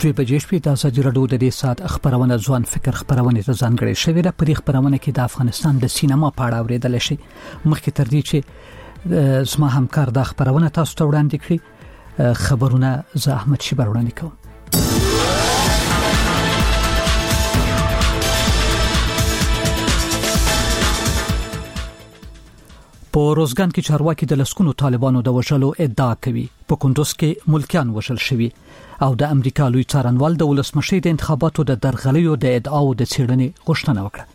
دوی بجې شپې د ازادي راډیو د دې سات خبرونه ځوان فکر خبرونه ته ځانګړې شوې ده. په دې خبرونه کې د افغانستان د سینما په اړه اوریدل شي. مخکې تر دې چې زما همکار د خبرونه تاسو ته وړاندې کړي خبرونه زه احمد شیبر وړاندې کوم. په روزګان کې چارواکي د لسکونو طالبانو د وژلو ادعا کوي. په کندوز کې ملکیان وژل شوي او د امریکا لوی څارنوال د ولسمشي د انتخاباتو د درغلیو د ادعاو د څېړنې غوښتنه وکړه.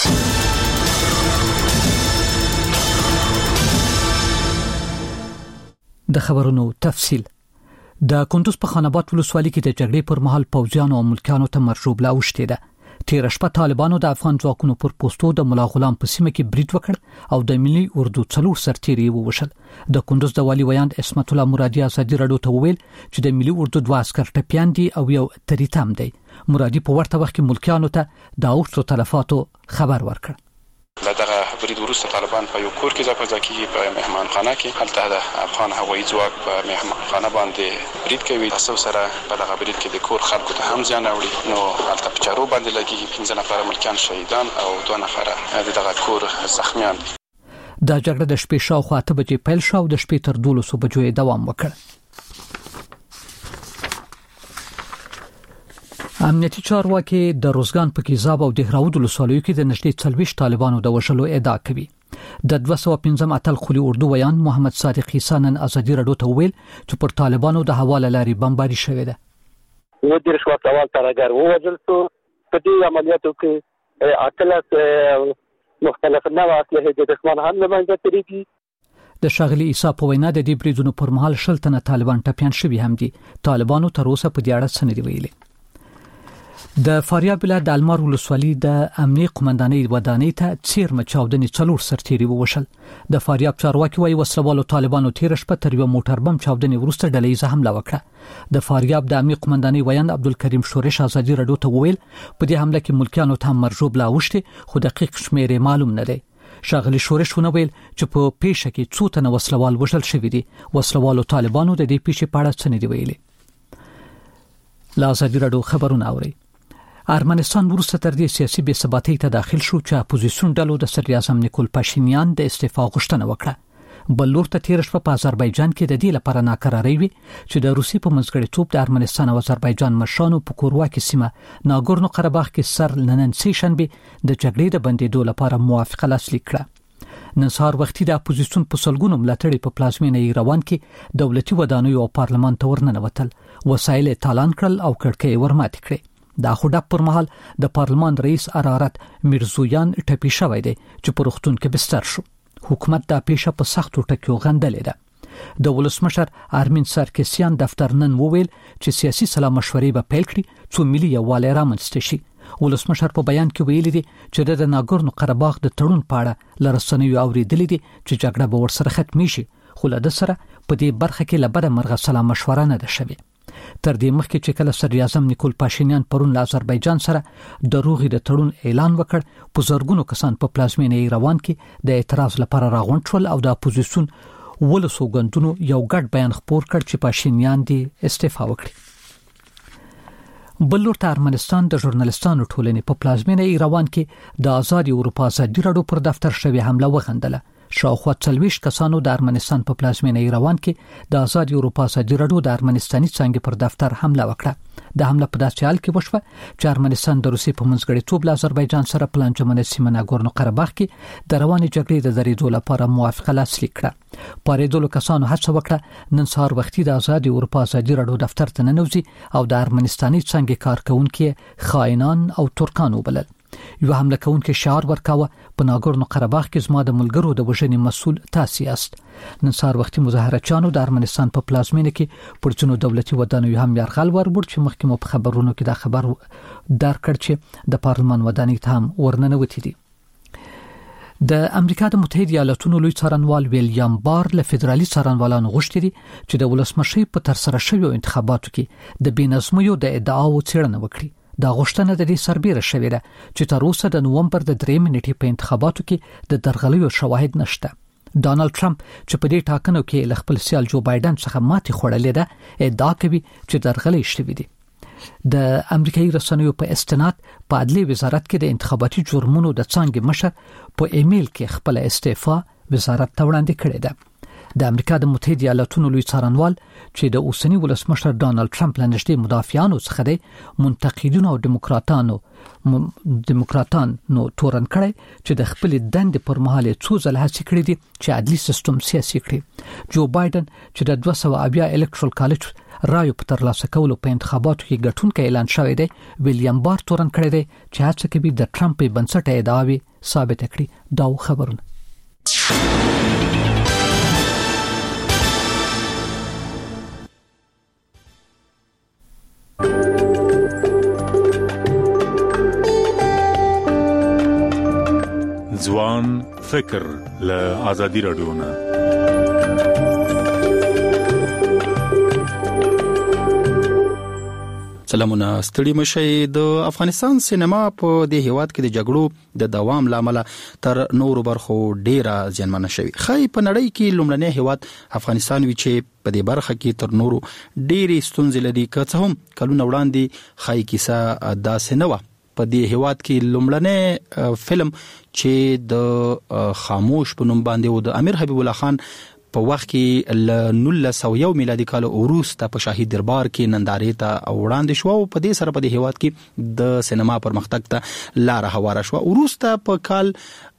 د خبرونو تفصیل. د کندوز په خاناباد ولسوالۍ کې د جګړې پر مهال پوځیانو او ملکیانو ته مرجوبله اوشتې ده. تیر شپه طالبانو د افغان ځواکونو پر پوسټو د ملا غلام په سیمه کې برید وکړ او د ملي اردو 4 سرتیري ووژل. د کندوز د والی ویاند اسمت الله مرادي ازادي راډیو ته وویل چې د ملي اردو 2 عسكر ټپيان دي او یو تریتم دی. مرادي په ورته وخت کې ملکیانو ته د اوښتو تلفاتو خبر ورکړ. دغه برید وروسته طالبان په یو کور کې ځای کېږي په مهمانخانه کې هلته د افغان هوایي ځواک په مهمانخانه باندې برید کوي. تاسو سره په دغه برید کې د کور خلکو ته هم ځان اوري. نو هلته په چارو باندې لګي 15 نفر ملکیان شهیدان او 2 نفر دغه کور زخمیان دي. دا جګړه د شپې شاوخوا 8 بجې پیل شو او د شپې تر 12 بجو دوام وکړ. امنیتي چارواکي د روزګان په کیزاب او دهراود ولسوالیو کې د نږدې 40 طالبانو د وژلو ادعا کوي. د 215 اتل خولي اردو ویان محمد صادق عیسی نن ازادي راډیو ته ویل چې پر طالبانو د حواله لاري بمباري شوې ده. و د رشوت اول ترګر ووجل شو. په دې عملیاتو کې اتلس مختلف نوع اسلحې د دښمن هم لمنځه تیریږي. د شاغلي عیسی په وینا د دې بریدونو پر مهال شلتنه طالبان ټپيان شوي هم دي. طالبانو تر اوسه په دې اړه څه نه دی ویلي. د فاریاب ولایت د المار ولسوالۍ د امنیه قومندانۍ ودانۍ ته چیرمه چاودنې 4 سرتیري ووشل. د فاریاب چارواکي وايي وسلوالو طالبانو تیر شپه تر یو موټر بم چاودنې وروسته ډلهیزه حمله وکړه. د فاریاب د امنیه قومندانۍ ویاند عبدالکریم شورش ازادي راډیو ته وویل په دې حمله کې ملکیانو ته مرجوبله اوشته خو دقیق شمیر معلوم نه دی. شاغلي شورش ونویل چې په پیښه کې څو تنه وسلوال وژل شوي دي. وسلوالو طالبانو د دې پیښې په اړه څه نه دی ویلي. لا ازادي راډیو خبرونه اوري. ارمنستان وروسته تر دې سیاسي بې ثباتۍ ته داخل شو چې اپوزیسیون ډلو د صدر اعظم نیکول پاشینیان د استعفا غوښتنه وکړه. بل لور ته تیر شپه په آذربایجان کې د دې لپاره ناکراري وي چې د روسي په منځګړیتوب د ارمنستان او آذربایجان مشرانو په کورواکي سیمه ناګورنو قرهباغ کې سر ننن سې شنبه د جګړې د بندیدو لپاره موافقه لاسلیک کړه. نن سهار وختي د اپوزیسیون په سلګونو ملاتړي په پلازمینه ایروان کې دولتي ودانیو او پارلمان ته ورننوتل. وسایل تالان کړل او کړکۍ ورماتې کړې. دا خو پر مهال د پارلمان رئیس ارارت میرزویان ټپي شوی دی چې په روغتون کې بستر شو. حکومت دا پیښه په سختو ټکیو غندلې ده. د ولسمشر ارمین سارکسیان دفتر نن وویل چې سیاسي سلا مشورې به پیل کړي څو ملي یووالی رامنځته شي. ولسمشر په بیان کې ویلي دی چې د ناګورنو قرهباغ د تړون په اړه لرسنیو اوریدلې دي چې جګړه به ورسره ختمي شي خو له د سره په دې برخه کې لبره مرغه سلا مشوره نه ده شوې. تر دې مخکې چې کله صدر اعظم نیکول پاشینیان پرون له آذربایجان سره د روغې د تړون اعلان وکړ په زرګونو کسان په پلازمینه ایروان کې د اعتراض لپاره راغونډ شول او د اپوزیسیون ولسو غندونو یو ګډ بیان خپور کړ چې پاشینیان دې استعفا وکړي. بل لور ته ارمنستان د ژورنالستانو ټولنې په پلازمینه ایروان کې د آزاد اروپا ازادي راډیو پر دفتر شوی حمله وغندله. شاوخوا 40 کسانو د ارمنستان په پلازمینه ایروان کې د آزاد اروپا ازادي راډیو د ارمنستاني څنګه پر دفتر حمله وکړه. د حمله په داسې حال کې وشوه چې ارمنستان د روسي په منځګړیتوب له آذربایجان سره پلانجمنه سیمه ناګورنو قرهباغ کې د روانې جګړې د درېدو لپاره موافقه لاسلیک کړه. پارېدلو کسانو هڅه وکړه نن سهار وختي د آزاد اروپا ازادي راډیو دفتر ته ننوځي او د ارمنستاني څنګه کارکونکو خائنان او ترکان وبلل. یو حمله کوونکي شعار ورکاوه په ناګورنو قرهباغ کې زما د ملګرو د وژنې مسؤل تاسو یاست. نن سهار وختي مظاهرچیانو د ارمنستان په پلازمینه کې پر څونو دولتي ودانیو هم یرغل وربړ چې مخکې مو په خبرونو کې دا خبر درکړ چې د پارلمان ودانۍ ته هم ورننوتې دي. د امریکا د متحده ایالاتونو لوی څارنوال ویلیام بار له فدرالي څارنوالانو غوښتي دي چې د ولسمشي په تر سره شویو انتخاباتو کې د بېنظمیو د ادعاو څېړنه وکړي. دا غوښتنه د دې سربېره شوې ده چې تر اوسه د نومبر د 3 نیټې په انتخاباتو کې د درغلیو شواهد نشته. ډانلډ ټرمپ چې په دې ټاکنو کې له خپل سیال جو بایدن څخه ماتې خوړلې ده ادعا کوي چې درغلي شوې دي. د امریکایي رسنیو په استناد په عدلي وزارت کې د انتخاباتي جرمونو د څانګې مشر په ایمیل کې خپل استعفا وزارت ته وړاندې کړې ده. د امریکا د متحده ایالاتونو لوی څارنوال چې د اوسنی ولسمشر ډانلډ ټرمپ لنډشتي مدافعانو څخه دی منتقدینو او ډیموکراتانو تورن کړي چې د خپل دند پر مهال څو ځله هڅه کړې دي چې عدلي سیستم سیاسي کړي. جو بایدن چې د 200 الکترال کالج رایو په ترلاسه کولو په انتخاباتو کې ګټونکی اعلان شوی دی، ویلیام بار تورن کړی دی چې هڅه کوي د ټرمپ په بنسټ ادعاوې ثابت کړي. دا خبرونه ځوان فکر له آزادي رادیو نه. سلامونه ستړي مشي. د افغانستان سینما په دې هیواد کې د جګړو د دوام لامل تر نورو برخو ډیره ځانمنه شوی. خای په نړۍ کې لومړنی هیواد افغانستان وی چې په دې برخه کې تر نورو ډیره ستونزې لري، که څه هم کلونه وړاندې خای کیسه داسې نه و. په دې هیواد کې لومړنی فلم چې د خاموش په نوم باندې و د امیر حبیب الله خان په وخت کې ل 1901 میلادي کال وروسته په شاهي دربار کې نندارې ته وړاندې شو او په دې سره په دې هیواد کې د سینما پرمختګ ته لار هواره شو. وروسته په کال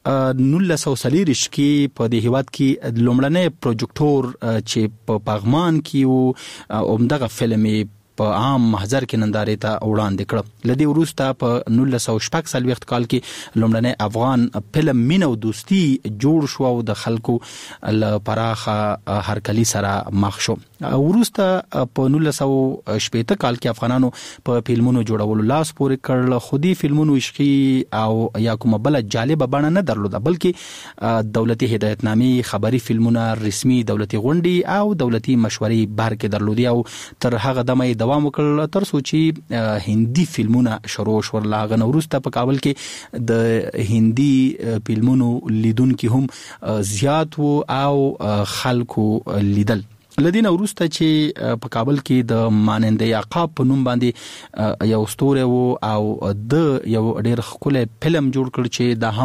1940 کې په دې هیواد کې لومړنی پروجیکټور چې په پغمان کې و عمدغه فلم په عام محضر کې نندارې ته وړاندې کړ. لدی وروسته په 1940 کال کې لومړنی افغان فلم مین او دوستي جوړ شو او د خلکو ل پراخه هرکلی سره مخ شو. وروسته په 1960 کال کې افغانانو په فلمونو جوړولو لاس پورې کړل. خودي فلمونو عشقي او یا کومه بل جالب بڼه نه درلوده، بلکې دولتي هدایتنامې، خبري فلمونه، رسمي دولتي غونډې او دولتي مشورې بهر کې درلودي. او تر هغه دمه دوام وکړ تر څو چې هندي فلمونه شروع شول. هغه وروسته په کابل کې د هندي فلمونو لیدونکو هم زیات وو او خلکو لیدل. لدینا وروسته چې په کابل کې د مانند یعقوب په نوم باندې یو ستوره وو او د یو ډېر خپل فلم جوړ کړ چې د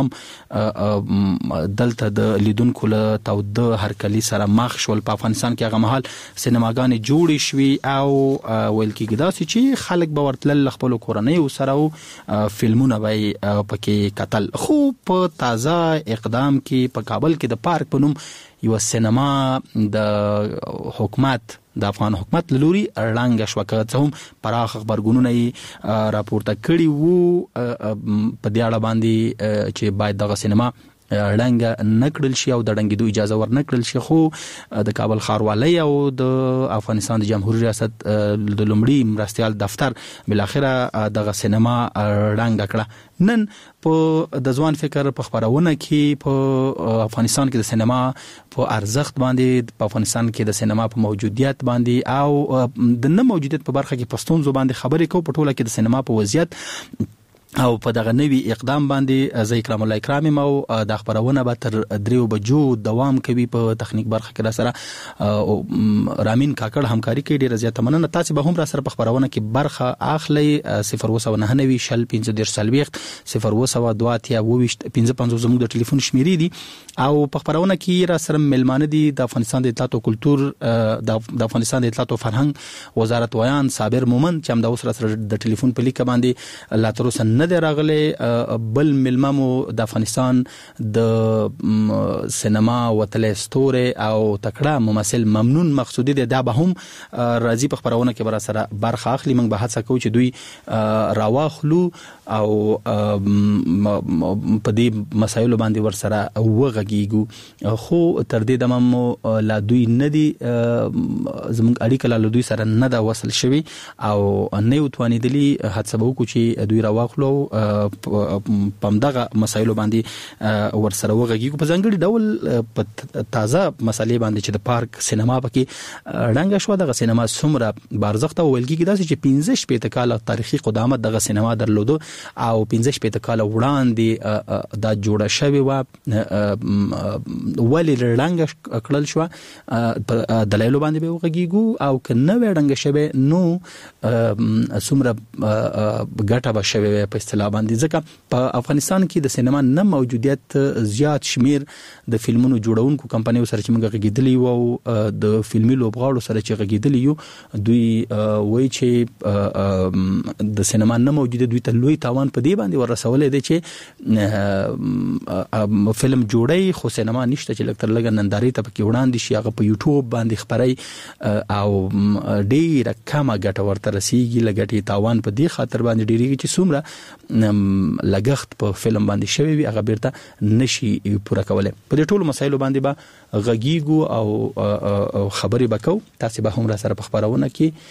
هم دلته د لیدونکو له تود هرکلی سره مخ شول. په افغانستان کې هغه مهال سینماګانې جوړې شوې او ویل کېږي داسې چې خلک به ورتلل خپل کورنۍ سره فلمونه به پکې کتل. خو په تازه اقدام کې په کابل کې د پارک په نوم یو سینما د حکومت د افغان حکومت لوري اړلانګ شوکه څه هم پراخ خبرګونونه راپورته کړي وو په دې اړه باندې چې باید دغه سینما ړنګ نکړل شي او د ړنګېدو اجازه ورنکړل شي. خو د کابل ښاروالۍ او د افغانستان د جمهوریت ریاست د لومړي مرستیال دفتر بلاخره دغه سینما ړنګ کړه. نن په د ځوان فکر په خبرونه کې په افغانستان کې د سینما په ارزښت باندې، په افغانستان کې د سینما په موجودیت باندې او د نه موجودیت په برخه کې پښتون زبان خبرې کوو په ټوله کې د سینما په وضعیت او په دغه نوی اقدام باندې زه اکرام الله اکرامي مو د خبرونه به تر 3 بجو دوام کوي. په تخنیک برخه کې را سره رامین کاکړ همکاري کوي. ډیره زیاته مننه. تاسو به هم را سره په خبرونه کې برخه اخلي. 099 شل 15 صلويخت 002 55 زموږ د ټلیفون شمیرې دي او په خبرونه کې را سره ملمانه دي د افغانستان د اطلاعات او کلتور د افغانستان د اطلاعات او فرهنګ وزارت ویان صابر مومن چې هم د اوس را سره د ټلیفون په لیک باندې لا تر اوسه نه دی راغلی. بل ملممو د افغانستان د سینما وتلې ستوره او تکړه ممثل ممنون مقصودی دی. دا به هم راځي په خبرونه کې بر سره برخه اخلي. موږ به هڅه کوو چې دوی راواخلو او په دې مسایلو باندې ور سره وغږیږو. خو تر دې دمه لا دوی نه دي زموږ اړیکه له دوی سره نه دا وصل شوی او نه وتوانیدلی. هڅه وکړو چې دوی راواخلو پمدغه مسایلو باندې ورسره وغږیږو په ځانګړي ډول په تازه مسالې باندې چې د پارک سینما پکې ډنګ شو. دغه سینما څومره بارزخته ویل کېږي داسې چې 15 کال تاریخي قدامت دغه سینما درلودو او 15 کال وړاندې دا جوړه شوې و ولې ډنګ کړل شو په دلایل باندې به وغږیږو او کنه وړنګ شوه نو څومره ګټه به شوه په اصطلاح باندې ځکه په افغانستان کې د سینما نه موجودیت زیات شمیر د فلمونو جوړونکو کمپنیو سره چې موږ غږیدلی وو د فلمي لوبغاړو سره چې غږیدلی یو دوی وایي چې د سینما نه موجوده دوی ته لوی تاوان په دی باندې ورسولې دي چې فلم جوړي خو سینما نشته چې لکتر لګ ننداري ته پکې وړاندې شي هغه په یوټیوب باندې خبري او ډیره کمه ګټه ورته رسیږي لګټي تاوان په دې خاطر باندې ډیریږي چې څومره لګښت په فلم باندې شوی وي هغه بیرته نشي پوره کولای. په دې ټولو مسایلو باندې به غږیږو او خبري وکاو. تاسو به هم را سره په خبرونه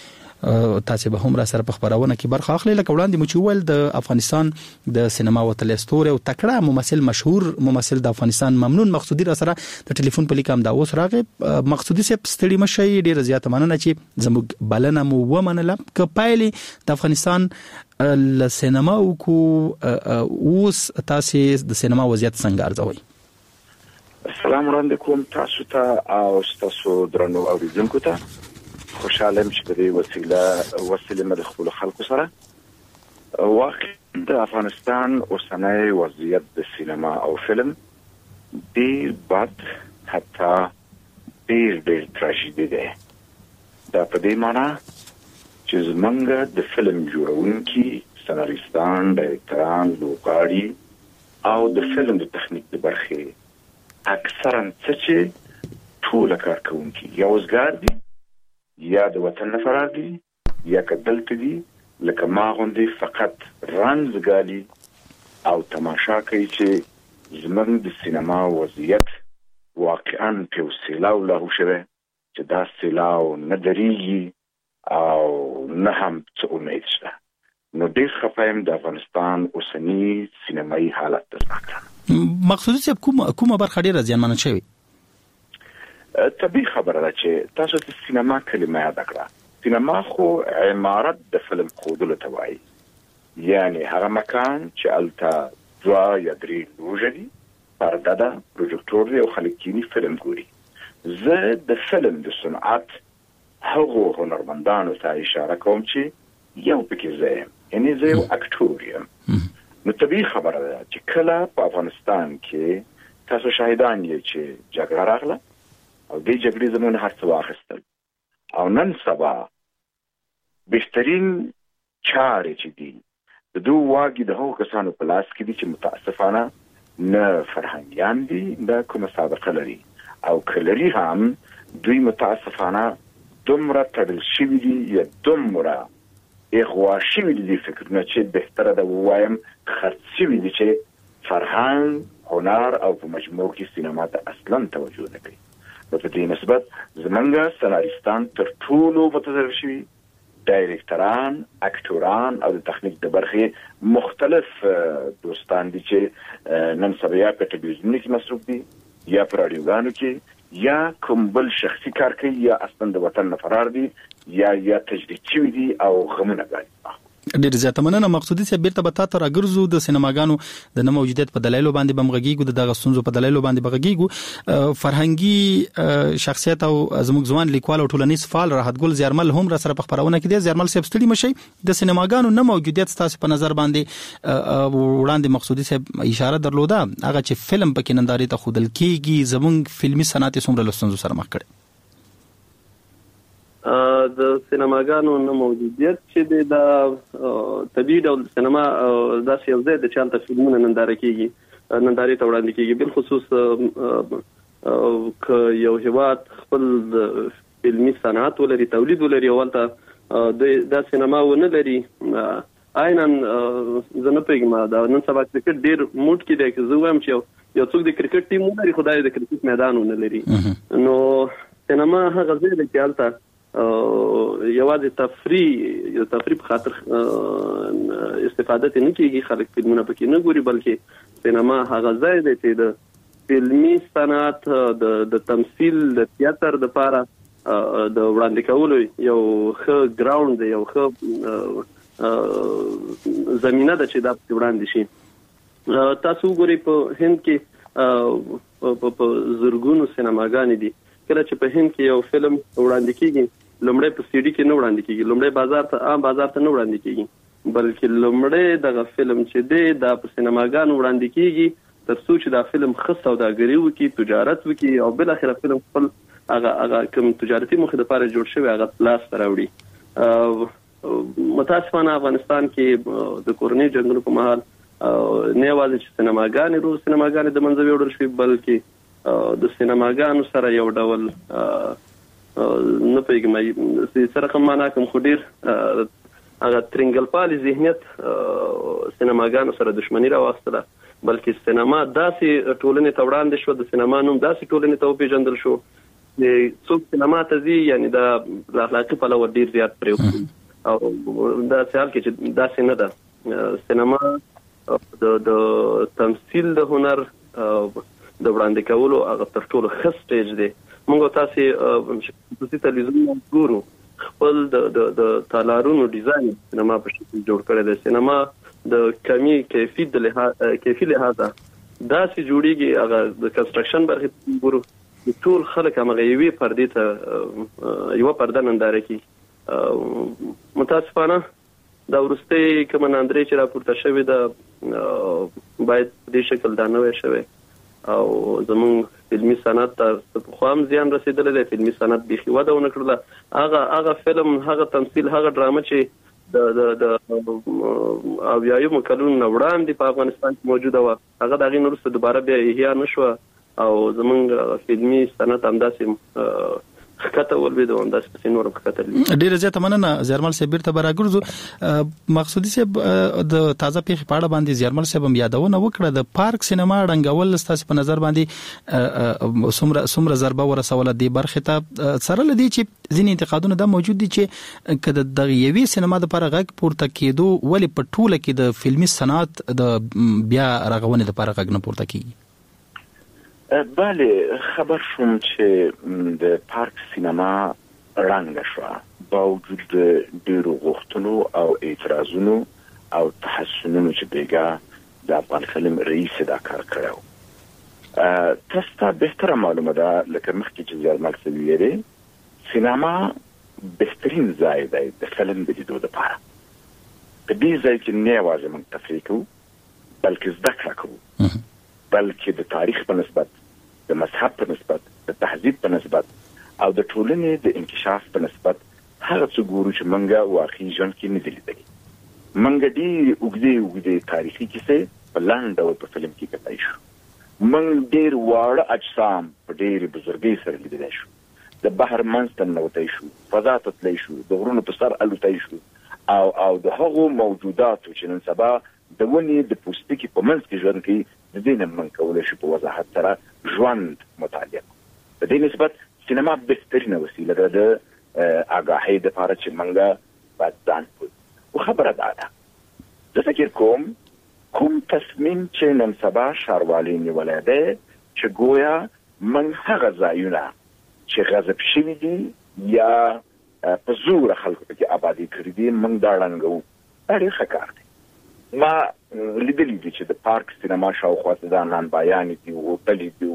کې برخه اخلي. لکه وړاندې مو چې ول د افغانستان د سینما وتل ستوره او تکړه مشهور ممثل د افغانستان ممنون مقصودی را سره د ټلیفون په لیکام دا اوس راغی. مقصودی سپ ستړي مشي ډیر زیات مننه چې زموږ بلنه مو ومنله. ک پایلې د افغانستان ل سینما او کو اوس تاسو د سینما وضعیت څنګه ارزوي؟ السلام علیکم تاسو ته او تاسو درنو اوریدونکو ته خوشاله یم چې په دې وسیله مې خپل خلکو سره واقع د افغانستان اوسنۍ وضعیت د سینما او فلم ډیر بد حتی ډیر تراژیدي ده. دا په دې معنی چې زمونږ د فلم جوړونکي سناریستان ډایرکټران لوبغاړي او د فلم د تخنیک د برخې اکثرا چې ټول کارکونکي یا وزګار دي یا د وطن نه فرار دي یا کدلته دي لکه ما غوندې فقط رنځګالي او تماشا کوي چې زمونږ د سینما وضعیت واقعا په سیلاو له شوه چې دا سیلاو نه درېږي او نه هم څه امید شته. نو ډېر خفایم د افغانستان اوسنی سینمایي حالت ته. مقصودی چې کومه برخه ډېره زیانمنه شوې؟ طبیعي خبره ده چې تاسو د سینما کلمه یاد کړه. سینما خو عمارت د فلم خودلو ته وایي، یعنی هغه مکان چې الته دوا یا درې لوژه دي، پرده ده، پروجکتور دی او خلک کینی فلم ګوري. زه د فلم د صنعت هغو هنرمندانو ته اشاره کوم چې یو پکې زه یم، یعنی زه یو اکټور یم. نو طبیعي خبره ده چې کله په افغانستان کې تاسو شاهدان یې چې جګړه راغله او دې جګړې زموږ هر څه واخیستل او نن سبا بهترین چارې چې دي د دوه واګي د هغو کسانو په لاس کې دي چې متاسفانه نه فرهنګیان دي نه کومه سابقه لري او کلري هم دوی متاسفانه دومره تړل شوي دي یا دومره اغوا شوي دي فکرونه چې بهتره ده ووایم خرڅ شوي دي چې فرهنګ هنر او په مجموع کې سینما ته اصلا توجه نه کوي. په دې نسبت زمونږ سناریستان تر ټولو متضرر شوي، ډایرکټران، اکټوران او د تخنیک د برخې مختلف دوستان دي چې نن سبا یا په ټلویزیون کې مصروف دي یا په راډیوګانو کې یا کوم بل شخصي کار کوي یا اصلا د وطن نه فرار دي یا تجدید شوي دي او غمونه ګالي. ډیر زیاته مننه مقصودی چې بیرته به تاسو راګرځو د سینماګانو د نه موجودیت په دلایلو باندې بمغږیږو دغه ستونزو په دلایلو باندې بغږیږو. فرهنګي شخصیت او زموږ ځوان لیکوال او ټولنیز فعال راحت ګل زیرمل هم را سره په خبرونه کې دي. زیرمل صاحب ستړي مشي د سینماګانو نه موجودیت تاسو په نظر باندې وړاندې مقصودی صاحب اشاره درلوده هغه چې فلم پکې ننداري ته خودل کیږي زموږ فلمي صنعت څومره لستونزو سره مخ کړي. د سینماګانو نه موجودیت چې د طبیعي ډول سینما داسې یو ځای د چالت فلمونه ننداره کیږي ننداري ته وړاندې کیږي. بل خصوص ک یو هیواد خپل فلمي صنعت ولري تولید ولري ولته د سینما ونه لري عیناً زه نه پوهېږم دا نن سبا کرکټ ډېر موډ کې دی که زه وایم چې یو څوک د کرکټ ټیم ولري خو دا د کرکټ میدان ونه لري. نو سینما هغه ځای دی چې هلته یوازې تفریح په خاطر استفاده نه کیږي. خلک فلمونه پکې نه ګوري، بلکې سینما هغه ځای دی چې د فلمي صنعت د تمثيل د تیاتر د لپاره د وړاندې کولو یو ښه ګراوند دی، یو ښه زمينه ده چې دا وړاندې شي. تاسو ګورئ په هند کې په زرګونو سینماګانې دي. کله چې په هند کې یو فلم وړاندې کیږي، لومړی په سي ډي کې نه وړاندې کیږي، لومړی عام بازار ته نه وړاندې کیږي، بلکې لومړی دغه فلم چې دی دا په سینماګانو وړاندې کیږي تر څو چې دا فلم ښه سوداګري وکړي، تجارت وکړي او بل اخره فلم خپل هغه کوم تجارتي موخې لپاره جوړ شوی هغه لاس ته راوړي. متاسفانه افغانستان کې د کورنۍ جنګونو په مهال نه یوازې چې سینماګانې د منځه وړل شوې، بلکې د سینماګانو سره یو ډول نه پېږم سره کوم معنا کوم خو ډیر هغه ترنګل پالي ذهنیت سینماګانو سره دښمنی راوستله، بلکې سینما داسې ټولنې ته وړاندې شو، د سینما نوم داسې ټولنې ته وپېژندل شو څوک سینما ته ځي یعنی د اخلاقي پلوه ډیر زیات پرېوځي. او دا خیال کې چې داسې نه ده. سینما د تمثيل د هنر د وړاندې کولو هغه تر ټولو ښه سټیج دی. موږ تاسو خصوصي تلویزیون ګورو، خپل د تالارونو ډیزاین سینما په شکل جوړ کړی دی. سینما د کمی کیفیت لحاظه داسې جوړیږي، هغه د کنستراکشن برخه ګورو ټول خلک هغه یوې پردې ته یو پرده ننداره کوي. متاسفانه دا ورسته کوم ناندري چې راپورته شوی دا باید دې شکل دا نه وي شوی او زمون فلمي صنعت ته په خام زیان رسیدلی دی. فلمي صنعت بيخي وده ونه کړله. هغه فلم، هغه تمثيل، هغه ډرامه چې د اویایمو کلونو وړاندې په افغانستان کې موجوده و، هغه د هغې نه وروسته دوباره بیا احیا نه شوه او زمونږ فلمي صنعت همداسې خطه ولوي د همداسې پسې نور خطه لري. ډیره زیاته مننه زیارمل صاحب. بیرته براګرځو مقصودي صاحب د تازه پیښې په اړه باندې زیارمل صاحب هم یادونه وکړه. د پارک سینما رنګول ستاسو په نظر باندې څومره ضربه ورسوله دی برخه ته، سره لدی چې ځینې انتقادونه دا موجود دي چې کله د یوې سینما د لپاره غږ پورته کېدو ولې په ټوله کې د فلمي صنعت د بیا رغونې لپاره غږ نه پورته کیږي؟ بله، خبر شوم چې د پارک سینما رنګ شو با وجود ډیرو غوښتنو او اعتراضونو او تحسنونو چې بیګا د افغان فلم رئیس دا کار کړو. تاسو ته بهتره معلومه ده لکه مخکې چې زیارمل صاحب ویلي، سینما بهترین ځای دی د فلم د لیدو لپاره. په دې ځای کې نه یوازې موږ تفریح کوو بلکې زده کړه کوو، بلکې د تاریخ په نسبت، د مذهب په نسبت، د تهذیب په نسبت او د ټولنې د انکشاف په نسبت هغه څه ګورو چې موږ واقعي ژوند کې نه دي لیدلي. موږ ډېرې اوږدې تاریخي کیسې په لنډ ډول په فلم کې کتلی شو. موږ ډېر واړه اجسام په ډېرې بزرګۍ سره لیدلی شو. د بحر منځ ته ننوتی شو، فضا ته تللی شو، د غرونو په سر الوتی شو او د هغو موجوداتو چې نن سبا د ونې د پوستکي په منځ کې ژوند کوي د دې نه موږ کولی شو په وضاحت سره ژوند مطالعه کړو. په دې نسبت سینما بهترینه وسیله ده د آګاهۍ دپاره چې موږ باید ځان پوه خو خبره دا ده، زه فکر کوم تصمیم چې نن سبا ښاروالۍ نیولی دی چې ګویا موږ هغه ځایونه چې غصب شوي دي یا په زوره خلکو پکې آبادي کړي دي موږ دا ړنګوو. دا ډېر ښه کار دی. ما لیدلی دي چې د پارک سینما شاوخوا ځانان بیانې دي، هوټلې دي،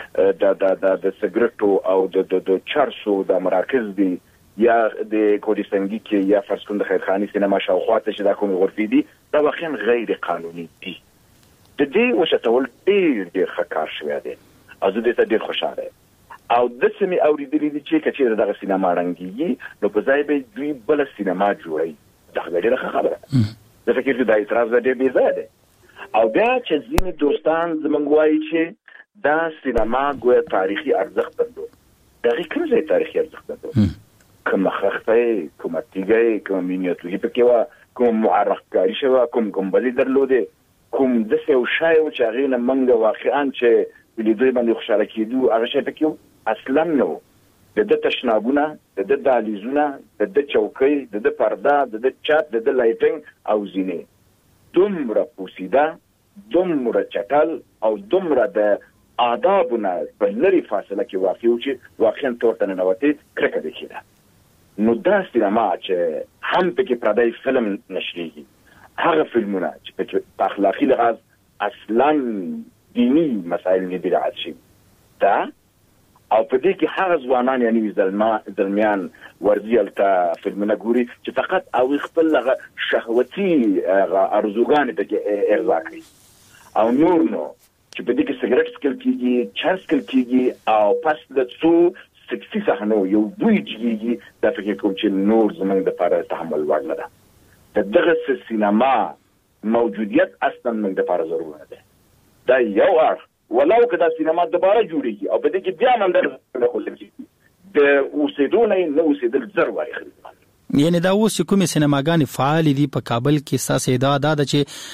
د سګرټو او د چرسو د مراکز دي، یا د کوډیسنګي کې یا فرض کړو د خیرخاني سینما شاوخوا ته چې دا کومې غرفې دي دا واقعا غیر قانوني دي. د دې وشتول ډېر ښه کار شوی دی او زه دې ته ډېر خوشحاله یم. او داسې مې اورېدلي دي چې که چېرې دغه سینما ړنګېږي نو په ځای به دوی بله سینما جوړوي. دغه ډېره ښه خبره ده. زه فکر چې دا اعتراض ډېر بې ځایه دی. او بیا چې ځینې دوستان زموږ وایي چې دا سینما ګویا تاریخي ارزښت درلود. د هغې کوم ځای تاریخي ارزښت درلود؟ کومه خښته یې، کومه تیږه یې، کومه مینیاتوري پکې وه، کوم معرق کاري شوه، کوم ګمبدې درلودې، کوم داسې یو شی و چې هغې نه موږ واقعا چې په لیدو یې باندې خوشحاله کېدو هغه شی پکې و؟ اصلا نه و. د تشنابونه، د دهلیزونه، د چوکۍ، د پرده، د چت، د لایټینګ او زینې دومره پوسیده، دومره چټل او دومره د آدابونه په لري فاصله کې واقع و چې واقعا تورته ننوتې کرکه دې کېده. نو دا سینما چې هم پکې پردی فلم نشریږي، هغه فلمونه چې په اخلاقي لحاظ اصلا دینی مسائل نه دي راعت شي دا، او په دې کې هغه ځوانان یعنی زلمیان ورځي الته فلمونه ګوري چې فقط او خپل شهوتي ارزوګان پکې ارضا کوي او نور نو چې په دې کې سیګریټ سکل کېږي، چرس سکل کېږي او پس د څو سکسي صحنو یو بوی کېږي. دا فکر کوم چې نور زموږ دپاره تحمل وړ نه ده. د دغه سینما موجودیت اصلا موږ دپاره ضروري ده. دا یو اړخ، ولو که دا سینما دوباره جوړېږي او په دې کې بیا منظر راخوځي د اوسېدو نه اوسېدل زر وایي. یعنی دا اوس چې کومې سینماګانې فعال دي په کابل کې ستاسې ادعا دا ده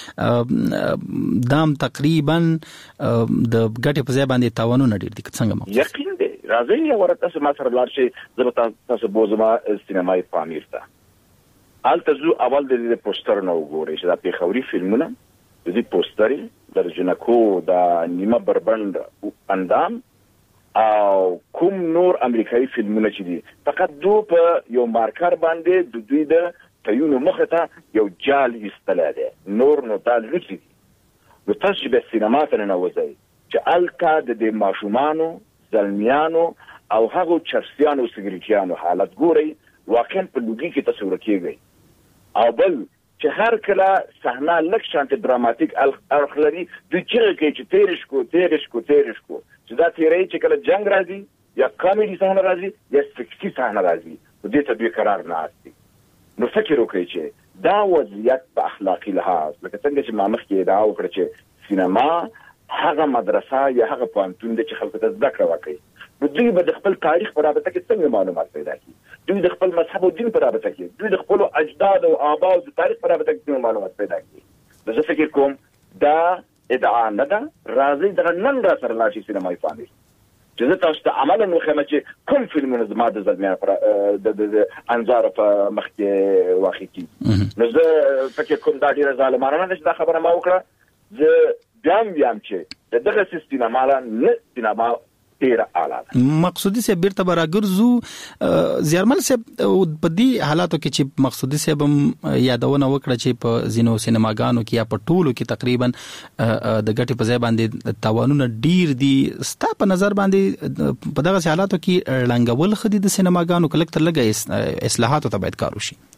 چې دام تقریبا د ګټې په ځای باندې تاوانونه ډېر دي، څنګه مقصد؟ یقین دی، راځئ یوه تاسو ما سره لاړ شئ، زه به تاسو بوځم سینمای پامیر ته. هلته ځو، اول د دې پوسټر نه وګورئ چې دا پېښوري فلمونه د دې پوسټر د جنکو د نیمه بربند اندام او کوم نور امریکایي فلمونه چې دي فقط دو په یو مارکر باندې د دوی د تیونو مخه ته یو جال ایستلی دی، نور نو دا لوڅي دي. نو تاسو چې به سینما ته ننوځئ چې هلته د دې ماشومانو، زلمیانو او هغو چرسیانو سګریټیانو حالت ګورئ، واقعا په لوګي کې تصور کېږئ. او بل چې هر کله صحنه لږ شانته دراماتیک اړخ لري، دوی چیغې کوي چې تېرې شکو چې دا تیرې چې کله جنگ راځي یا کامیډي صحنه راځي یا سکسي صحنه راځي، نو دې ته دوی قرار نه اخلي. نو فکر وکړئ چې دا وضعیت په اخلاقي لحاظ لکه څنګه چې ما مخکې ادعا وکړه چې سینما هغه مدرسه یا هغه پوهنتون دی چې خلکو ته زده کړه وکړي، نو دوی به د خپل تاریخ په رابطه کې څنګه معلومات پیدا کړي، دوی د خپل مذهب او دین په رابطه کې، دوی د خپلو اجداد او آباو د تاریخ په رابطه کې معلومات پیدا کړي. نو زه فکر کوم دا ادعا نه ده. راځئ دغه نن را سره لاړ شي سینمای پامیر چې زه تاسو ته عملا وښیم چې کوم فلمونه زما د زلمیانو د انظارو په مخ کې واقع کېږي. نو زه فکر کوم دا ډېره ظالمانه ده چې دا خبره ما وکړه. زه بیا هم چې د دغه سینما نه سینما ډېره اعلی ده. مقصودي صاحب بیرته به راګرځو. زیارمل صاحب په دې حالاتو کې چې مقصودي صاحب هم یادونه وکړه چې په ځینو سینماګانو کې یا په ټولو کې تقریبا د ګټې په ځای باندې تاوانونه ډېر دي، ستا په نظر باندې په دغه حالاتو کې ړنګول ښه دي د سینماګانو که لږ تر لږه اصلاحاتو ته باید کار وشي؟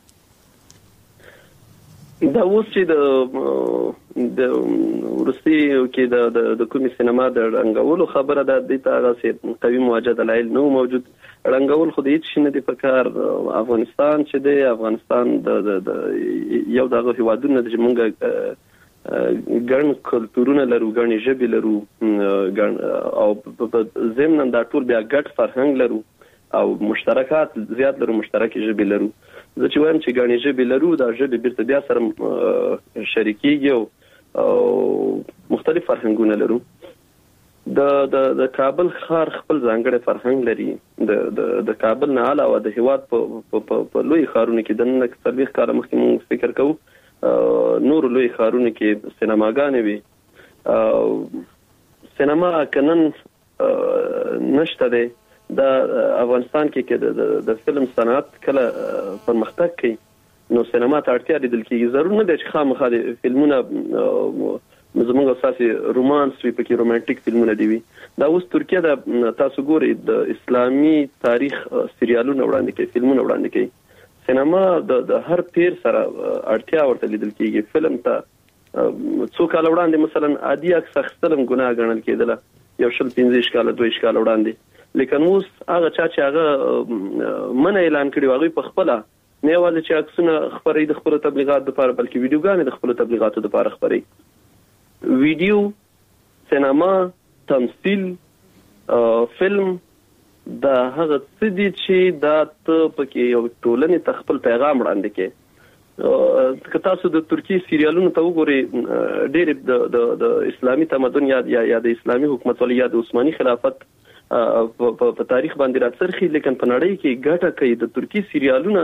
دا اوس چې د وروستیو کې د کومې سینما د ړنګولو خبره ده، دې ته هغسې قوي موجه دلایل نه موجود. ړنګول خو د هېڅ شي نه دي په کار. افغانستان چې دی، افغانستان د یو دغه هېوادونه ده چې موږ ګڼ کلتورونه لرو، ګڼې ژبې لرو او په ضمن دا ټول بیا ګډ فرهنګ لرو او مشترکات زیات لرو، مشترکې ژبې لرو. زه چې وایم چې ګڼې ژبې لرو، دا ژبې بیرته بیا سره شریکېږي او مختلف فرهنګونه لرو. د کابل ښار خپل ځانګړی فرهنګ لري. د کابل نه علاوه د هېواد په لوی ښارونو کې د نن 40 کاله مخکې موږ فکر کوو نورو لوی ښارونو کې سینماګانې وي. سینما که نن نشته دی، د افغانستان کې د فلم صنعت کله پرمختګ کوي نو سینما ته اړتیا لیدل کېږي. ضرور نه دی چې خامخا د فلمونه زموږ اساسي رومانس وي، پکې رومانټیک فلمونه دي وي. دا اوس ترکیه د تاسو ګورئ د اسلامي تاریخ سریالونه وړاندې کوي، فلمونه وړاندې کوي. سینما د هر پیر سره اړتیا ورته لیدل کېږي. فلم ته څو کاله وړاندې مثلا عادي عکس اخیستل هم ګناه ګڼل کېدله، یو 25 کاله 2 کاله وړاندې. لیکن اوس هغه چا چې هغه منع اعلان کړي، هغوی په خپله نه یوازې چې عکسونه خپروي د خپلو تبلیغاتو دپاره، بلکې ویډیوګانې د خپلو تبلیغاتو دپاره خپروي. ویډیو، سینما، تمثیل، فلم دا هغه څه دي چې دا ته پکې یو ټولنې ته خپل پیغام وړاندې کړي. که تاسو د ترکیې سیریالونو ته وګورئ، ډېرې د اسلامي تمدن یا د اسلامي حکومتولۍ یا د عثماني خلافت په تاریخ باندې راڅرخي، لیکن په نړۍ کې ګټه کوي. د ترکی سریالونه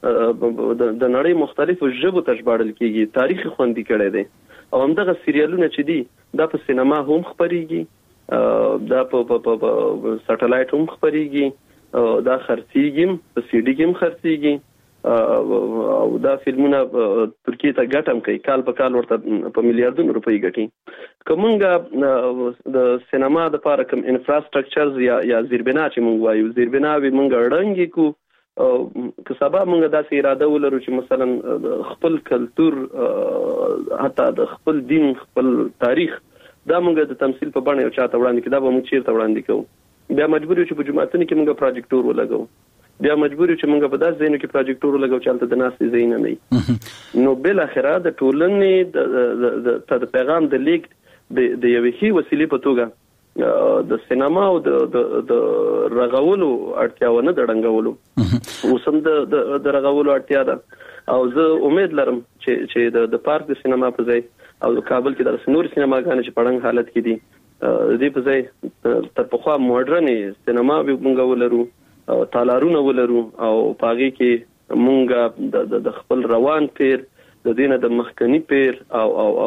د نړۍ مختلفو ژبو ته ژباړل کیږي، تاریخ خوندي کړی دی. او همدغه سریالونه چې دي دا په سینما هم خپريږي، دا په سټلایټ هم خپريږي، دا خرڅيږي، په سي ډي کې هم خرڅيږي، او دا فلمونه ترکیه ته ګټم کوي، کال په کال ورته په میلیارډونو روپۍ ګټي. کومه د سینما د لپاره کوم انفراستراکچرز یا زیربنا چې موږ وایو، زیربناوي موږ ړنګي کو، که سبا موږ داسې اراده ولرو چې مثلا خپل کلتور، حتی د خپل دین، خپل تاریخ، دا موږ د تمثيل په بڼه یو چاته وړاندې کړو، دا به موږ چیرته وړاندې کوو؟ بیا مجبور یو چې په جماعتونو کې موږ پروجیکټور ولګو، بیا مجبور یو چې موږ په داس ځایونو کې پروجیکټور ولګو چې هلته د ناستې ځای نه وي. نو بل اخره د ټولنې د پیغام د لیک د یوې ښې وسیلې په توګه د سینما او د رغولو اړتیا ونه د ړنګولو، اوس هم د رغولو اړتیا ده. او زه امید لرم چې د پارک د سینما په ځای او د کابل کې د نور سینماګانې چې په ړنګ حالت کې دي، دې په ځای تر پخوا موډرنې سینما به موږ ولرو، تالارونه ولرو، او پاغي کې موږ د خپل روان پیر، د دینه د مخکنی پیر او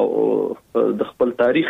د خپل تاریخ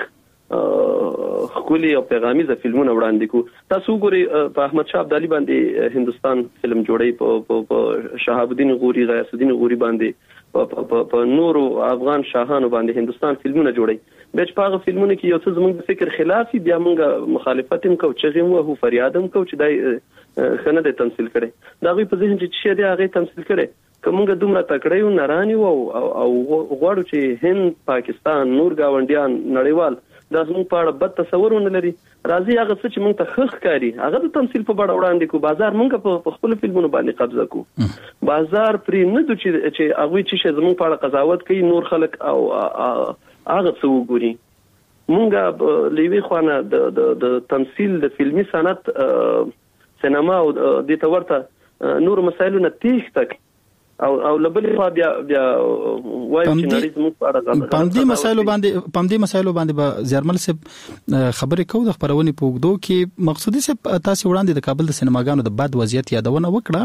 خولي او پیغامي فلمونه وړاندې کو. تاسو ګوري په احمد شاه ابدالي باندې هندستان فلم جوړي، په شهاب الدین غوري، غیاث الدین غوري باندې، په نورو افغان شاهانو باندې هندستان فلمونه جوړي. بیا چې په فلمونو کې یو څه زموږ د فکر خلافي، بیا موږ مخالفت هم کوو، چې غو فریاد هم کوو چې دای خنه د تمثيل کړي. دا غوي په ذهن چې دی هغه تمثيل کړي. کومګه دومره تکړه یو نارانی او غواړو چې هند، پاکستان، نور گاونډیان، نړیوال دا زموږ په اړه بد تصورونه لري، راځي هغه څه چې موږ ته ښه ښکاري هغه د تمثيل په بڼه وړاندې کو. بازار موږ په خپل فلمونو باندې قبضه کو، بازار پرې نه دو چې هغه چې زموږ په اړه قضاوت کوي نور خلک او هغه څه وګوري. موږ لوي خوانه د تمثيل د فلمي صنعت، سینما او د تورته نور مسایلونه تیښ تک او لبل خو بیا وایي چې نړۍ زموږ په اړه پامدې مسایلو باندې به زیارمل صاحب خبرې کوو د خبرونې په وګدو کې. مقصودی صاحب تاسو وړاندې د کابل د سینماګانو د بد وضعیت یادونه وکړه،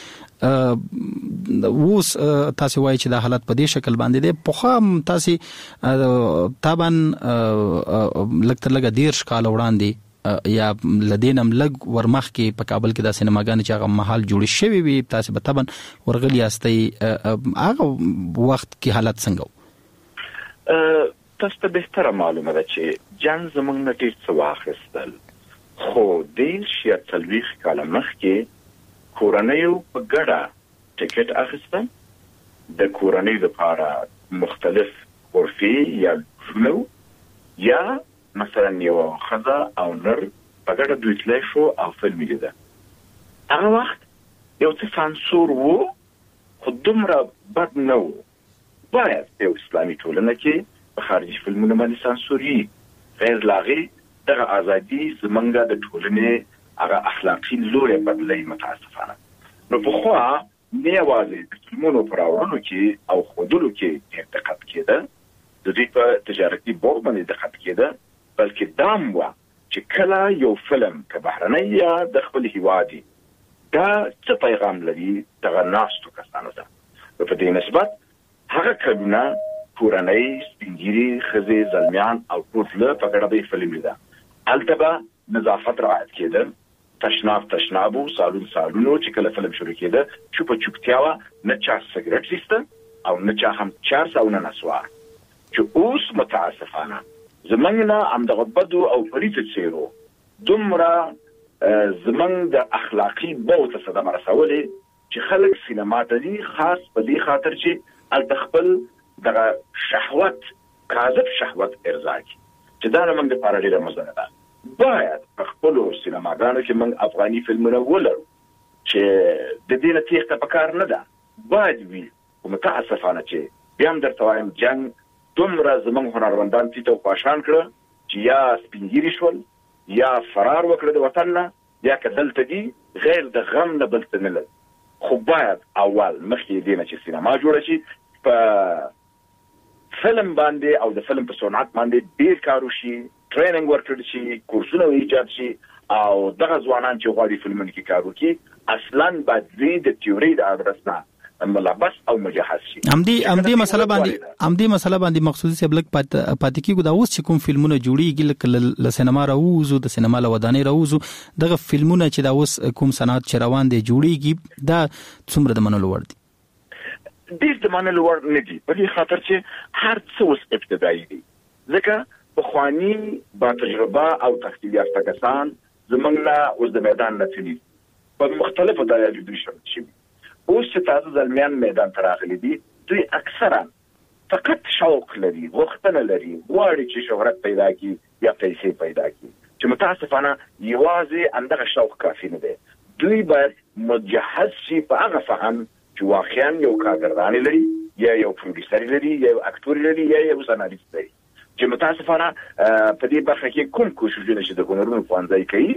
اوس تاسو وایي چې د حالت په دې شکل باندې ده. په خو تاسو طبعا لکه 10 کال وړاندې یا لدینم لګ ورمخ کې په کابل کې د سینماګانو چې هغه محل جوړ شوی وي، تاسو به طبعا ورغلی یاستئ، هغه وخت کې حالت څنګه و؟ تاسو ته بهتره معلومه ده چې جنگ زمونږ نه ډېر څه واخیستل، خو دیل شیا تلويخ کاله مخکې کورنیو په ګډه ټیکټ اخیستل، د کورنۍ لپاره مختلف غرفې یا ژوندو، یا مثلا یو خزه او نر په ګډه دوی تلای شو او فلم لیده. هغه وخت یو څه سانسور وو، خو دومره بد نه وو. باید یو اسلامي ټولنه کې په خارجي فلمونو باندې سانسور وي، غیر لاغي دغه ازادي زمونږ د ټولنې هغه اخلاقي لوري بدلې متاسفانه. نو په خو نه یوازې د فلمونو پر اورلو کې او خودلو کې دقت کېده، د دې په تجارتي بور باندې دقت کېده، بلکې دام و چې کله یو فلم که بهرنی یا د خپل هیوادي دا څه پیغام لري دغه ناستو کسانو ته. په دې نسبت هغه کلونه کورنۍ، سپینګیري، ښځې، زلمیان او ټول په ګډه د فلم لیده. هلته به نظافت رعایت کېده، تشنابو، سالونو چې کله فلم شروع کېده چوپه چوپتیا وه، نه چا سګرټ ایسته او نه چا هم چرس او نه نسوار. چې اوس متاسفانه زمونږ نه همدغه بدو او پلیته څیرو دومره زمونږ د اخلاقي بو ته صدمه رسولې چې خلک سینما ته ځي، خاص په دې خاطر چې هلته خپل دغه شهوت، کاذب شهوت ارضا کړي، چې دا زموږ دپاره ډېره مضره ده. باید په خپلو سینماګانو کې موږ افغاني فلمونه ولرو چې د دې نه تېښته پکار نه ده، باید وي. خو متاسفانه چې بیا هم درته وایم جنګ دومره زمونږ هنرمندان تیته او خواشان کړه چې یا سپینګیري شول یا فرار وکړه د وطن نه، یا که دلته دي غیر د غم نه بل څه نه لري. خو باید اول مخکې دې نه چې سینما جوړه شي، په فلم باندې او د فلم په صنعت باندې ډېر کار وشي، ټریننګ ورکړل شي، کورسونه ایجاد شي او دغه ځوانان چې غواړي فلمونه کې کار وکړي اصلاً باید د تیوري د ادرسنا ملابس او مجهز شي. امدی مسله باندې مقصودی سبلک پاتې کیږي دا اوس چې کوم فلمونه جوړیږي ل سینما راوځو د سینما له ودانۍ راوځو دغه فلمونه چې دا اوس کوم صنعت چې روان دي جوړیږي دا څومره د منلو وړ دي؟ ډېر د منلو وړ نه دي په دې خاطر چې هر څه اوس ابتدایي دي، ځکه پخواني با تجربه او تحصیل یافته کسان زمونږ نه اوس د میدان نه تللي په مختلفو دلایلو دوی شامل شوي. اوس چې تاسو زلمیان میدان ته راغلي دي دوی اکثرا فقط شوق لري، غوښتنه لري، غواړي چې شهرت پیدا کړي یا پیسې پیدا کړي، چې متاسفانه یوازې همدغه شوق کافي نه دی. دوی باید مجهز شي په هغه فهم چې واقعا یو کارګردان لري یا یو پروډوسر لري یا یو اکټور لري یا یو سناریست لري، چې متاسفانه په دې برخه کې کوم کوششونه چې د هنرونو ښوونځی کوي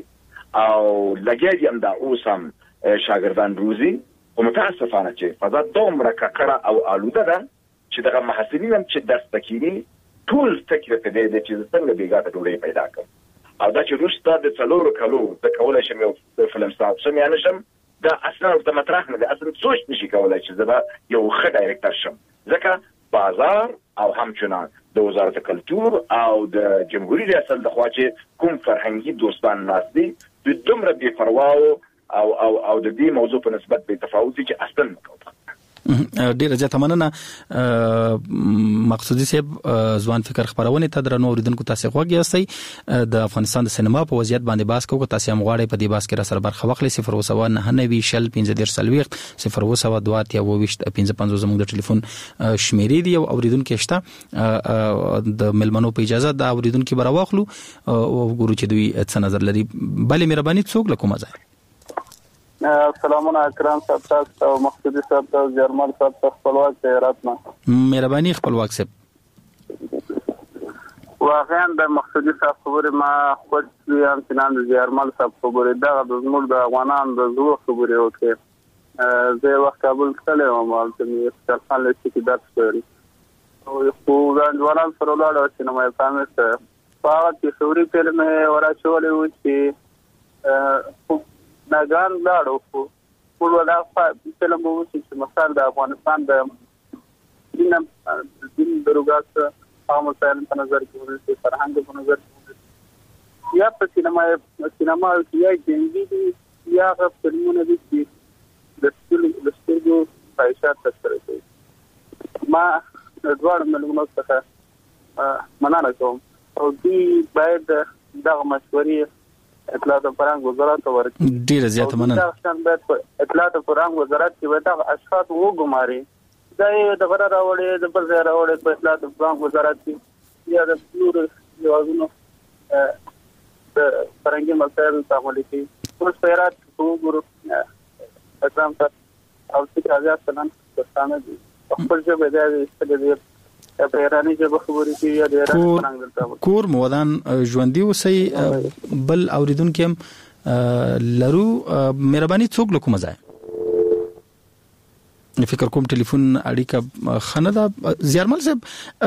او لګیا دي همدا اوس هم شاګردان روزي، او متاسفانه چې فضا دومره ککړه او آلوده ده چې دغه محصلین هم چې درس تکینی ټول فکر په دې چې څنګه بیګاته ډوډۍ پیدا کړم او دا چې وروسته د 4 کالو د کولای شم یو فلم ساز شم یا نشم دا اصلا د مطرح نه دی، اصلا سوچ نشي کولای چې زه یو ښه ډایرکټر شم، ځکه بازار او همچنان د وزارت کلتور او د جمهوریت ریاست د خوا چې کوم فرهنګي دوستان ناس دي د دومره بې پروا او د دې موضوع په نسبت به تفاوت چې اصلا مکوه. ډیره زیاته مننه مقصودی صاحب ځوان فکر خبرونه ته درنو اوریدونکو تاسو غوږی یاستئ د افغانستان د سینما په وضعیت باندې بحث کوو. تاسو هم غواړئ په دې بحث کې را سره برخه واخلئ 090 شل 15 سلويخ 092 یا 25 زموږ د ټلیفون شمیرې دی او اوریدونکو شته د ملمنو په اجازه د اوریدونکو برا واخلو او ګورو چې دوی څه نظر لري. بلې مهرباني څوک لکومه ځای سلامونه اکرام صاحب تاسو او مقصودی صاحب تاسو جرمال صاحب خپلواک زیارت نه مهرباني خپلواک صاحب واقعا د مقصودی صاحب خبره ما خود یم چې د جرمال صاحب خبره دا د زموږ د افغانانو د زړه خبره وکړي زه وخت کابل ته وم او چې ستاسو له څخه درس کړی او خو دا ځوانان سره لاړ چې نو مې فهمه په چې خوري فلم ورچولې و چې ناګان لاړو خو ولا فلم وو چې مثال د افغانستان د دین دروګات او مثال په نظر کې ورته فرهنګ په نظر کې یا په سینما کې یا جنګي یا فلمونه دي چې د سترګو پایښت تر کوي. ما دوړ ملګرو څخه مننه کوم او دې باید دغه مشورې اطلاعات فرهنګ وزارت ورکړي. ډیره زیاته مننه. اطلاعات فرهنګ وزارت چې ودا اشخاص وګماري دا د غره راوړي د پر ځای راوړي په اطلاعات فرهنګ وزارت کې یا د نور یوازونو د فرهنګي مسایل تعامل کوي. اوس پیرات وګورو اکرام ته او چې راځي څنګه ستانه دي خپل ځای به دا استګي پیرانی چې خبرې کوي یا د فرهنګ کور مودان ژوندۍ اوسئ. بل اوریدونکو هم لرو مهرباني څوک لکوم ځای فکر کوم ټلیفون اړیکه خنه دا زیارمل صاحب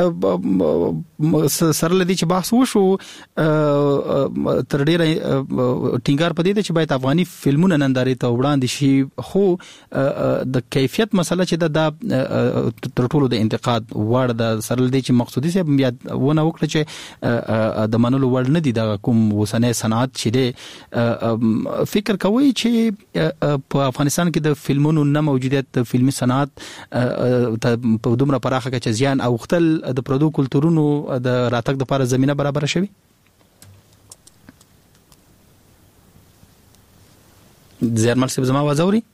سره لدی چې بحث وشو تر ډیره ټینګار پدې چې باید افغاني فلمونه نندارې ته وړاندې شي، خو د کیفیت مسله چې د تر ټولو د انتقاد وړ د سره لدی چې مقصودی صاحب بیا ونه وکړه چې د منلو وړ نه دي د کوم وسنۍ صنعت چې دی. فکر کوي چې په افغانستان کې د فلمونو نه موجودیت د فلمي صنعت په دومره پراخه کې چې زیان او خپل د پردو کلتورونو د راتګ لپاره زمينه برابر شوي. زیرمل صاحب زما आवाज اوري؟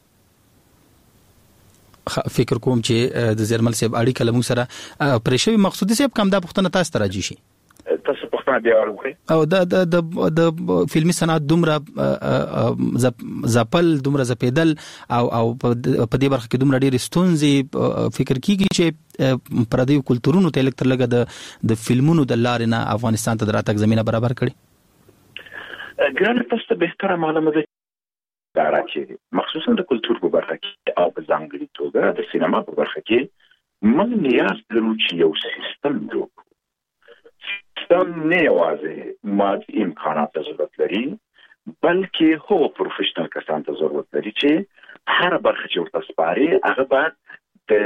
فکر کوم چې د زیرمل صاحب اړیکه لمو سره پرېښوي. مقصودی صاحب کوم دا پښتنه تاسو ته راځي شي تاسو پښتنه دی اورئ او د فلمي صنعت دومره زپل دومره زپیدل او په دې برخه کې دومره ډېر ستونزې فکر کیږي چې پردي کلتورونو ته الکتر لګه د فلمونو د لارې نه افغانستان ته دراتک زمينه برابر کړي. ګرانه تاسو ته بهتره معلومه ده دا راځي مخصوصا د کلتور په برخه کې او په ځانګړي توګه د سینما په برخه کې موږ نیاز لرو چې یو سیستم جوړ سم نه یوازې مادي امکانات ضرورت لري بلکې هو پروفیشنل کسان ته ضرورت لري چې هر برخه چې ورته سپاري هغه باید د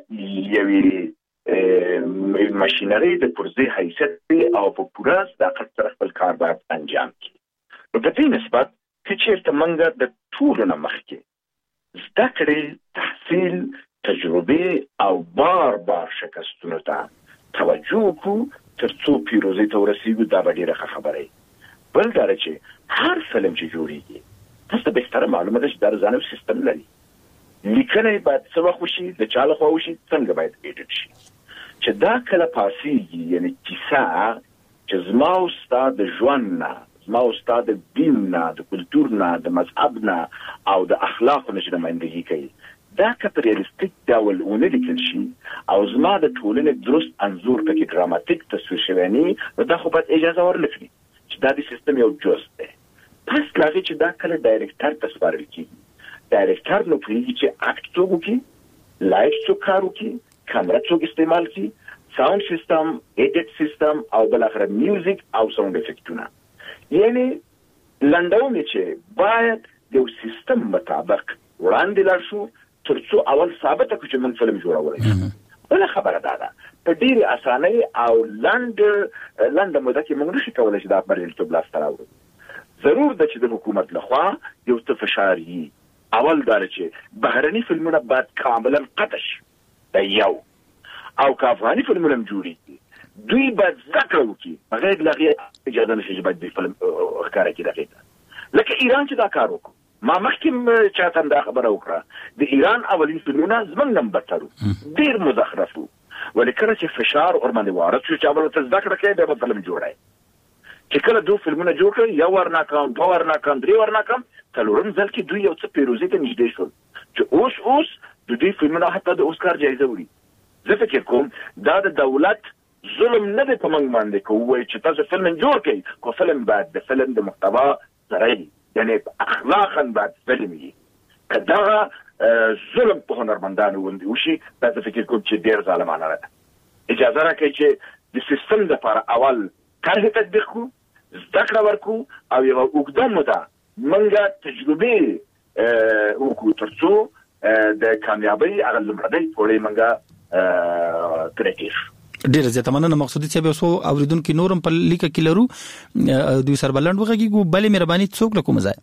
یوې ماشینري د پرزې حیثیت او په پوره صداقت سره خپل کار باید انجام کړي. نو په دې نسبت چې چېرته موږ د ټولو نه مخکې زده کړې تحصیل تجربه او بار شکستونو ته توجه وکړو تر څو پیروزي ته ورسیږو، دا به ډېره ښه خبره وي. بل دا چې هر فلم چې جوړیږي تاسو ته بهتره معلومه ده چې دا ځانګړی سیستم لري. لیکنه باید څه وخت وشي، د چا لخوا وشي، څنګه باید ایډیټ شي، چې دا کله پاسیږي. یعنی کیسه چې زما او ستا د ژوند نه، زما او ستا د دین نه، د کلتور نه، د مذهب نه او د اخلاقو نه چې نمایندګي کوي، دا که په ریالستیک ډول ونه لیکل شي او زما د ټولنې درست انځور پکې ډراماتیک تصویر شوی نه، نو دا خو باید اجازه ورنکړي چې دا د سیستم یو جز دی. پس لاغې چې دا کله ډایرکټر ته سپارل کېږي، ډایرکټر نو پوهېږي چې اکټ څوک وکړي، لایټ څوک کار وکړي، کامره څوک استعمال کړي، ساوند سیستم، ایډیټ سیستم او بالاخره میوزیک او ساوند افیکټونه. یعنی لنډونه چې باید د یو سیستم مطابق وړاندې لاړ شو تر څو اول ثابته کړو چې موږ فلم جوړولی شو. بله خبره دا ده په ډېرې اسانۍ او لنډه موده کې موږ نشو کولی چې دا بریالیتوب لاسته راوړو. ضرور ده چې د حکومت لخوا یو څه فشار وي. اول دا چې بهرني فلمونه باید کاملا قطع شي، دا یو. او که افغاني فلمونه هم جوړېږي دوی باید زده کړه وکړي، بغیر له هغې اجازه نشي چې باید دوی فلم ښکاره کړي دغې ته. لکه ایران چې دا کار وکړو، ما مخکې چاته دا خبره وکړه، د ایران اولین فلمونه زموږ هم بدتر وو، ډېر مزخرف وو. ولې کله چې فشار ورباندې وارد شو چې اول ورته زده کړه کوي بیا به فلم جوړوي، چې کله دوی فلمونه جوړ کړل، یو ور ناکام، دوه ور ناکام، درې ور ناکام، څلورم ځل کې دوی یو څه پیروزي ته نږدې شول چې اوس د دوی فلمونه حتی د اوسکار جایزه وړي. زه فکر کوم دا د دولت ظلم نه دی په موږ باندې که ووایي چې تاسو فلم جوړ کړئ، خو فلم باید د فلم د محتوا سره وي، یعنی اخلاقا باید فلم وي. که دغه ظلم په هنرمندانو باندې وشي، دا زه فکر کوم چې ډېر ظالمانه ده. اجازه راکړئ چې د سیستم لپاره اول طرح تطبیق کړو، زده کړه ورکړو او یوه اوږده موده موږ تجربې وکړو تر څو د کامیابۍ هغه لومړنۍ پوړۍ موږ ترې تېر شو. ډیره زیاته مننه مقصودي صاحب. اوسو اوریدونکو نورم په لیکه کې لرو دوی سر بلند وغږیږو. بلې مهرباني څوک له کوم ځای؟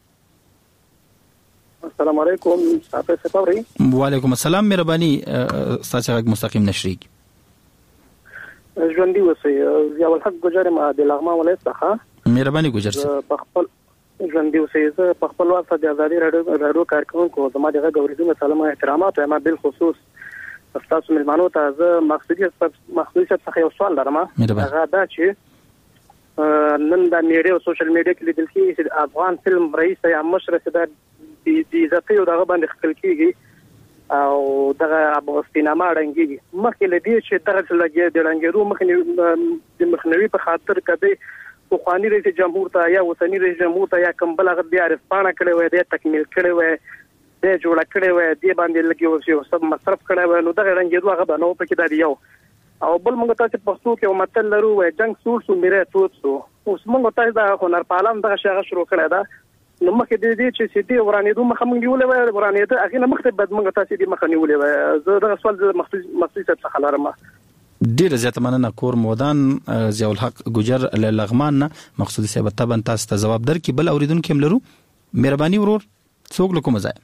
السلام علیکم صاحب ستوري. وعلیکم السلام. مهرباني تاسو غږ مستقیم نشریږي. ژوندۍ اوسئ. ضیاء الحق ګجر ما د لغمان ولایت څخه. مهرباني ګجر صاحب. په خپل ژوندۍ اوسئ. زه په خپل وخت د ازادي راډیو کارکونکو زما د غږ اوریدونکو سلام او احترامات وایم. بالخصوص تاسو ملمانو ته زه مقصودي څخه یو سوال لرم. هغه دا چې نن د میډیا او سوشل میډیا کې لیدل کېږي چې افغان فلم رئیس یا مشر چې د عزتي او دغه باندې خپل کېږي او دغه ابو سینما رنګيږي. مخکې له دې چې دغه لګي د رنګېرو مخنیوي په خاطر کده خواني رئیس جمهور ته یا وطني رئیس جمهور ته یا کمبل هغه بیا رسپانه کړي وای، د تکمیل کړي وای، د جوړ کړي وای، د باندې لګي او سب مصرف کړي وای، نو دغه رنګېرو هغه بنو پکې دا یو. او بل موږ ته چې پښتو کې متل لرو وای، جنگ سور سو میره توت سو. اوس موږ ته دا هنر پالم دغه شغه شروع کړی دا. نو مخکې د دې چې سیدي ورانېدو مخه موږ نیولې وای، ورانېده هغه نه مخته بد موږ ته سیدي مخه نیولې وای. زه دغه سوال مخصوص څه لرم. ډیره زیاته مننه. کور مودان ضیاء الحق ګجر له لغمان نه مقصودي صاحب ته تاسو ته جواب درکې. بل اوریدونکو هم لرو. مهرباني ورور څوک له کوم ځای؟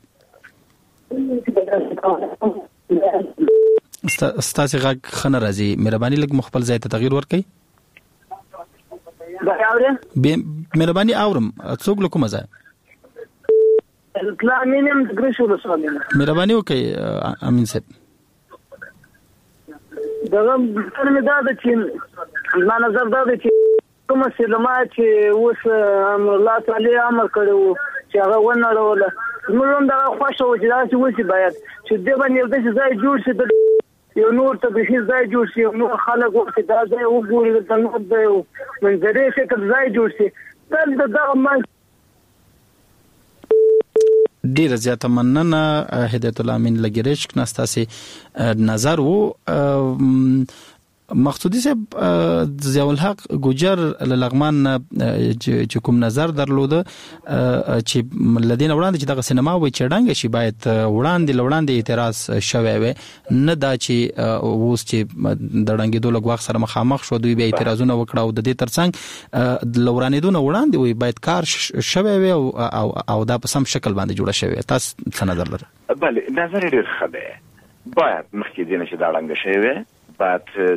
ستاسو غږ خنه راځي. مهرباني لږ مخبل ځای ته تغییر ورکړئ. مهرباني اورم څوک له کوم ځای؟ اسلامینم د ګرشو رسول. مهرباني وکړئ امین صاحب. دغه څنګه دا د چې ما نظر دا د چې کوم سلمات چې اوس الله تعالی امر کړو چې هغه ونړول، موږ دا خوښو چې دا چې وسی باید چې د باندې یو څه ځای جوړ شي، د یو نور ته به ځای جوړ شي، نو خلک ورته دا ځای وګوري، د نور د منځري شکل ځای جوړ شي. دا ما ډیره زیاته مننه هدایت الله امین لګریشک نستاسي نظر وو. مقصودی صاحب ضیاء الحق ګوجر لغمان چې کوم نظر درلوده چې لدین وړاندې چې دغه سینما وي چړنګ شي باید وړاندې اعتراض شوی وي نه دا چې اوس چې د ډنګېدو لږ سره مخامخ شو دوی به اعتراضونه وکړه او د دې ترڅنګ لورانېدونه وړاندې وي باید کار شوی وي او دا په سم شکل باندې جوړه شوی تاسو څه نظر لرئ؟ بله نظر ډېر ښه دی باید مخکې دې نه چې دا ړنګه شوی باید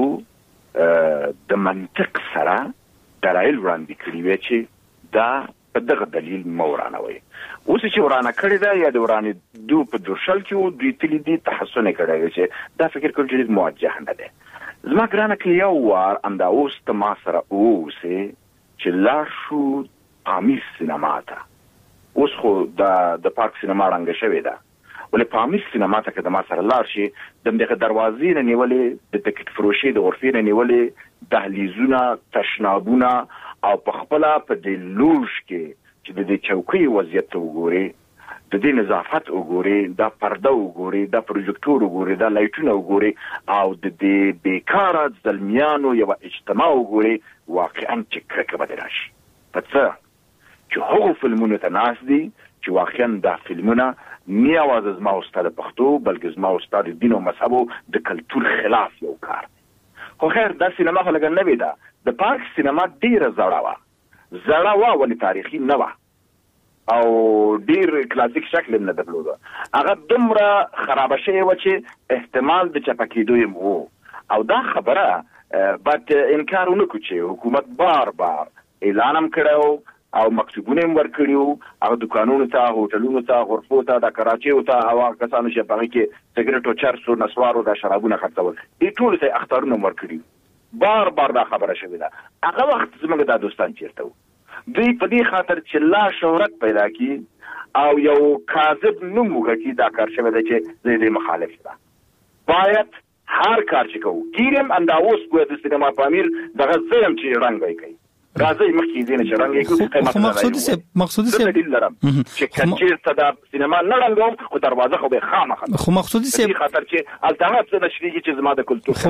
د منطق سره دلایل وړاندې کړي وي چې دا په دغه دلیل مورانوي اوس چې ورانه کړی دا یا د ورانې دو په درشل کې دوی تللی دي تحسن کړی چې دا فکر کوم چې موجه نه ده زما ګرانه کې یو وار انده اوس ته ما سره اوسه چې لاړ شو پامیز سینما ته اوس خو د پارک سینما رنګ شوی ده ولې پامیز سینما ته که د ما سره لاړ شي د دغه دروازې نه نیولې د ټکټ فروشي د غرفې نه نیولې دهلیزونه تشنابونه او په خپل په د لوش کې چې د چوکۍ وضعیت وګوري د دې نظافت وګوري دا پرده وګوري دا پروجیکټور وګوري دا لایټونه وګوري او د دې بیکاره ځلمیانو یو اجتماع وګوري واقعا چې کرکه بده راشي پڅه چې هغه فلمونه ته ناس دي چې واقعا دا فلمونه نه اواز زما استاد پښتو بلکې زما استاد دین او مذهب د کلچر خلاف یو کار خو خیر دا سینما خو لګن نه وي دا د پارک سینما ډیره زړه وا ولې تاریخي نه وا او ډیر کلاسیک شکل نه درلوده هغه دومره خراب شوی و چې احتمال د چپکیدو یې وو او دا خبره بعد انکار ونه کوي حکومت بار اعلانم کړو او مکتوبونه ورکړیو هغه دکانونو ته هوټلونو ته غرفو ته د کراچۍ ته هوا کسانو چې په کې سیګریټ او چرسو نسوارو د شرابونو خرڅول دې ټول ته اختارونه ورکړي بار دا خبره شوې ده هغه وخت زموږ د دوستان چیرته وو دوی په دې خاطر چې لا شهرت پیدا کی او یو کاذب نوم وګړي دا کار شوی دی چې دې مخالف ده باید هر کار چې کوو ګیرم انداوس کوه د سینما پامیر دغه زم چې رنګ کوي راځي مخکې دې نه شرنګ مقصودی سه دلیل لرم چې کچیر ته د سینما نه رنګوم خو دروازه خو به خامخه خو مقصودی سه خاطر چې الټرناتیو څه نشریږي چې زما د کلتور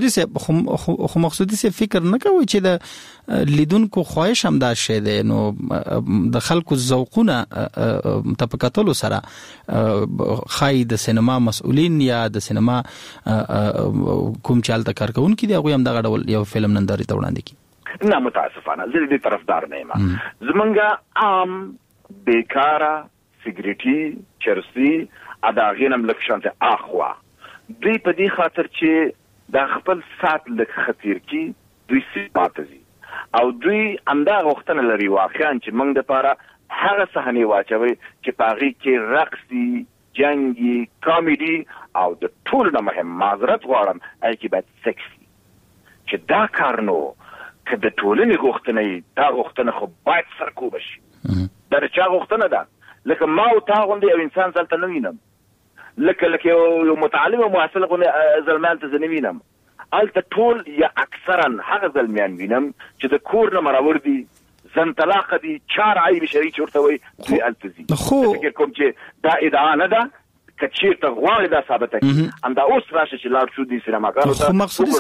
خو مقصودی سه فکر نه کوي چې د لیدونکو خواهش هم دا شی دی نو د خلکو ذوقونه تپکاتلو سره خای د سینما مسؤلین یا د سینما کوم چالت کارکونکو دی هغه هم دغه ډول یو فلم ننداري ته وړاندې کی نه متاسفانه زه دې طرفدار نه یم زمونږ عام بیکاره سیګریټي چرسي ادا غینم لکشانته اخوا دوی په دې خاطر چې د خپل سات لک خطیر کی دوی سیماتزي او دوی انده غوښتنه لري واقعا چې موږ د پاره هغه صحنه واچوي چې پاغي کې رقصي جنگي کامیډي او د ټول نه مهم معذرت غواړم اې کې باید سکسي چې دا کار نو که د ټولنې غوښتنه دا غوښتنه خو باید سرکوب شي دا چا غوښتنه ده لکه ما او تا غوندې یو انسان ځلته نه وینم لکه یو متعلم او محصل غوندې زلمیان ته زه نه وینم هلته ټول یا اکثرا هغه زلمیان وینم چې د کور نه مراور دي زن طلاق دي چار عیب شرعي چې ورته وایي دوی هلته ځي فکر کوم چې دا ادعا نه ده کچیر ته غواړي دا ثابته کړي انده اوس راشه چې لاړ شو دي سینماګانو ته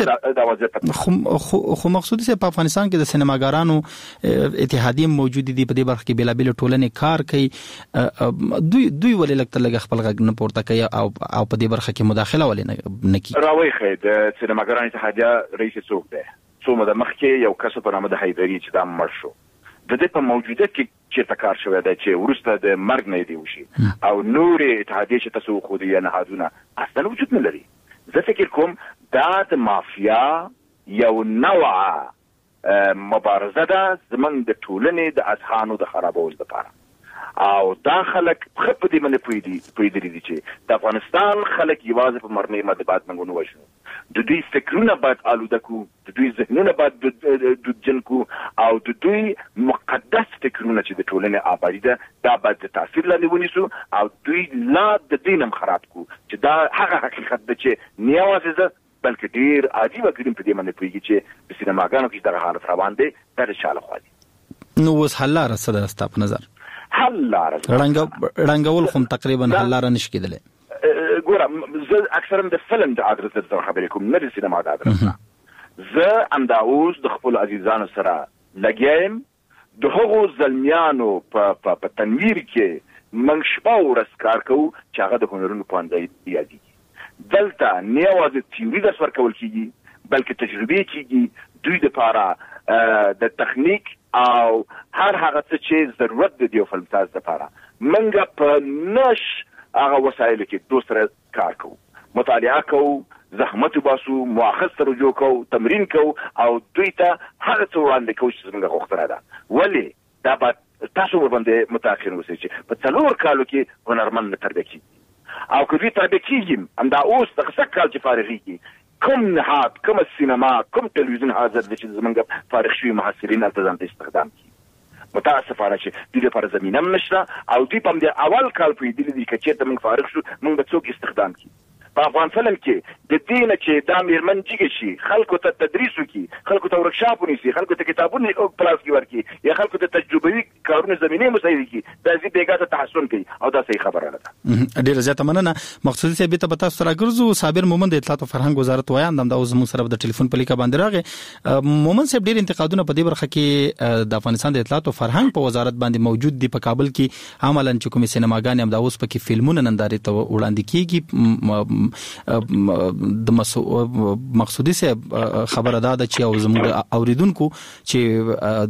خو مقصودی سه په افغانستان کې د سینماګرانو اتحادیه موجود دي په دې برخه کې بلابل ټولنې کار کوي دوی ولې لکه خپل غږ نه پورته کوي او په دې برخه کې مداخله ولې نه کوي راوي خې د سینماګرانو اتحادیه رئیس څوک دی څو مده مخکې یو کس په نامه د حیدری چې دا مړ شو د دې په موجوده کې چې تکار شوی دی چې ورسته د مرګ نه دی وشي او نور اتحادیه چې تاسو خو دې نه هادونه اصلا وجود نه لري زه فکر کوم دا د مافیا یو نوعه مبارزه ده زمونږ د ټولنې د اذهانو د خرابولو لپاره او دا خلک خپ دې باندې پویدري دي چې د افغانستان خلک یوازې په مرنې مدبات منګونو وشو د دوی فکرونه باید آلوده کو د دوی ذهنونه باید دودجن کو او د دوی مقدس فکرونه چې د ټولنې آبادی ده دا باید د تاثیر لاندې ونیسو او دوی لا د دینم خراب کو چې دا هغه حقیقت ده چې نه یوازې ده بلکې ډیر عادي وګړي په دې باندې پوهیږي چې په سینماګانو کې دغه حالت روان دی دا د شاله خو دي نو اوس حل لاره څه ده ستا په نظر حل لاره رنګول خو تقریبا حل لاره نشي کېدلی ګوره زه اکثرا د فلم د ادرس سره خبرې کوم نه د سینما د ادرس زه امدا اوس د خپل عزیزانو سره لګیم د هغو زلمیانو په تنویر کې موږ شپه ورځ کار کوو چې هغه د هنرونو پوهنځی یادېږي. دلته نه یوازې تیوري درس ورکول کېږي بلکې تجربې کېږي دوی دپاره د تخنیک او هر هغه څه چې ضرورت دی یو فلمساز دپاره موږ په نش هغه وسایلو کې دوی سره کار کوو، مطالعه کوو، زحمت وباسو، مؤخذ سره رجوع کوو، تمرین کوو او دوی ته هغه څه وړاندې کوو چې زموږ غوښتنه ده. ولې دا به تاسو ورباندې متأخر اوسئ چې په 4 کالو کې هنرمند تربیه کېږي او که دوی تربیه کېږي همدا اوس دغه سږ کال چې فارغېږي کوم نهاد، کوم سینما، کوم تلویزیون حاضر دی چې زموږ فارغ شوي محصلین هلته ځان ته استخدام کړي. متاسفانه چې دوی لپاره زمینه هم نشته او دوی په همدې اول کال پوهېدلي دي که چېرته موږ فارغ شو موږ به څوک استخدام کړي. په افغان فلم کې د دې نه چې دا مېرمن جګه شي، خلکو ته تدریس وکړي، خلکو ته ورکشاپ ونیسي، خلکو ته کتابونه پلاس کې ورکړي یا خلکو ته تجربوي کارونه زمینې مساعده کړي، دا زی بیګا ته تحسن کوي او دا صحیح خبره نه ده. ډیره زیاته مننه. مقصودي صاحب ته تاسو سره ګرځو. صابر مومن د اطلاعات او فرهنګ وزارت وایي دا اوس موږ سره د ټلیفون په لیکه باندې راغی. مومن صاحب ډیر انتقادونه په دې برخه کې د افغانستان د اطلاعات او فرهنګ په وزارت باندې موجود دي. په کابل کې عملاً چې کومې سینماګانې هم دا اوس پکې فلمونه نندارې ته وړاندې کیږي. د مقصودي صاحب خبره ده چې او زموږ اوریدونکو چې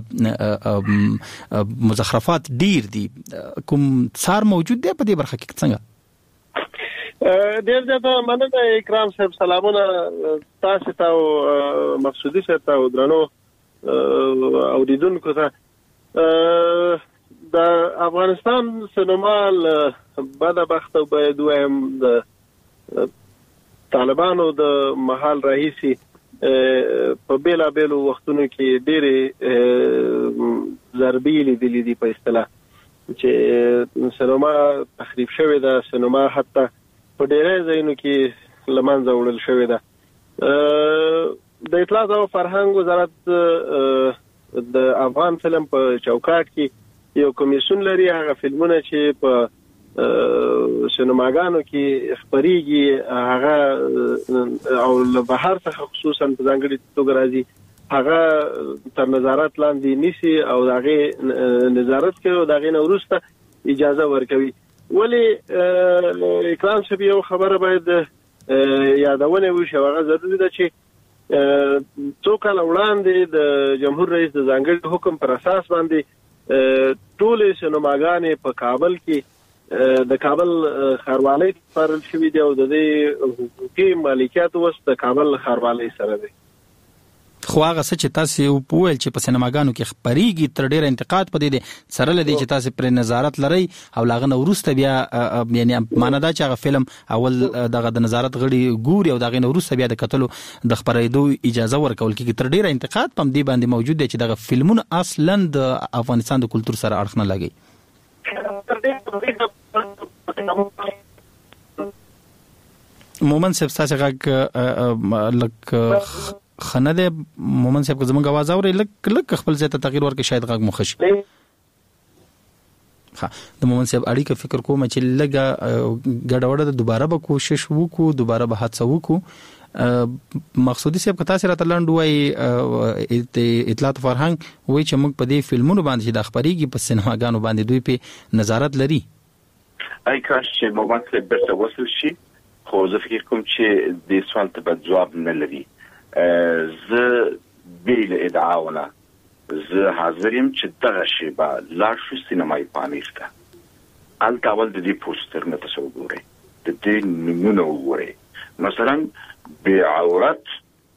دلته مزخرفات ډیر دي، کوم څار موجود دی په دې برخه کې څنګه؟ ډیر زیاته مننه اکرام صاحب. سلامونه تاسو ته او مقصودي صاحب ته او درنو اوریدونکو ته. د افغانستان سینما بدبخت باید وایم د طالبانو د محل رئیسي په بیلا بیلو وختونو کې ډېرې ضربې لیدلې دي په اصطلاح چې سینما تخریب شوې ده، سینما حتی په ډېرې ځایونو کې له منځه وړل شوې ده. د اطلاعات او فرهنګ وزارت د افغان فلم په چوکاټ کې یو کمیسیون لري، هغه فلمونه چې په سینماګانو کې خبريږي هغه او له بهر څخه خصوصا په ځانګړي توګه راځي هغه تر نظارت لاندې نیسي او دغه نظارت کوي او دغه نورسته اجازه ورکوي. ولی اکرام صاحب یو خبره باید یادونه وشي، هغه ضروري ده چې څو کال وړاندې د جمهور رئیس د ځانګړي حکم پر اساس باندې ټول سینماګانې په کابل کې د کابل ښاروالۍ سپارل شوي دي او د دې حقوقي مالکیت اوس د کابل ښاروالۍ سره دی. خو هغه څه چې تاسو وویل چې په سینماګانو کې خبريږي تر ډیر انتقاد پدې دي سره لدی چې تاسو پر نظارت لري او لاغه وروسته بیا یعنی معنی دا چې هغه فلم اول دغه د نظارت غړي ګوري او دغه وروسته بیا د کتلو د خبرېدو اجازه ورکول کیږي. تر ډیر انتقاد پم دی باندې موجود دی چې دغه فلمونه اصلا د افغانستان د کلچر سره اړخ نه لګي. مومن صاحب تاسو غږ لک خنه ده مومن صاحب زموږ आवाज اوري لک خپل ځای ته تغییر ورکړي شاید غږ مخ شي. ها د مومن صاحب اړیکه فکر کوم چې لګه ګډوډه دوباره به کوشش وکړو، دوباره به حادثه وکړو. مقصودي صاحب کتا سره تلند وای اطلاعات فرهنګ وای چې موږ په دې فلمونو باندې د خبريږي په سینماګانو باندې دوی په نظارت لري. ای کاش چې مومن صاحب برته وصل شي، خو زه فکر کوم چې د سوال ته جواب نه لري. زه بیل ادعاونه زه حاضر یم چې دغه شی به لاړ شو سینمایي پامیر ته. هلته اول د دې پوسټرونه تاسو وګورئ، د دې نومونه وګورئ. مثلا بعورت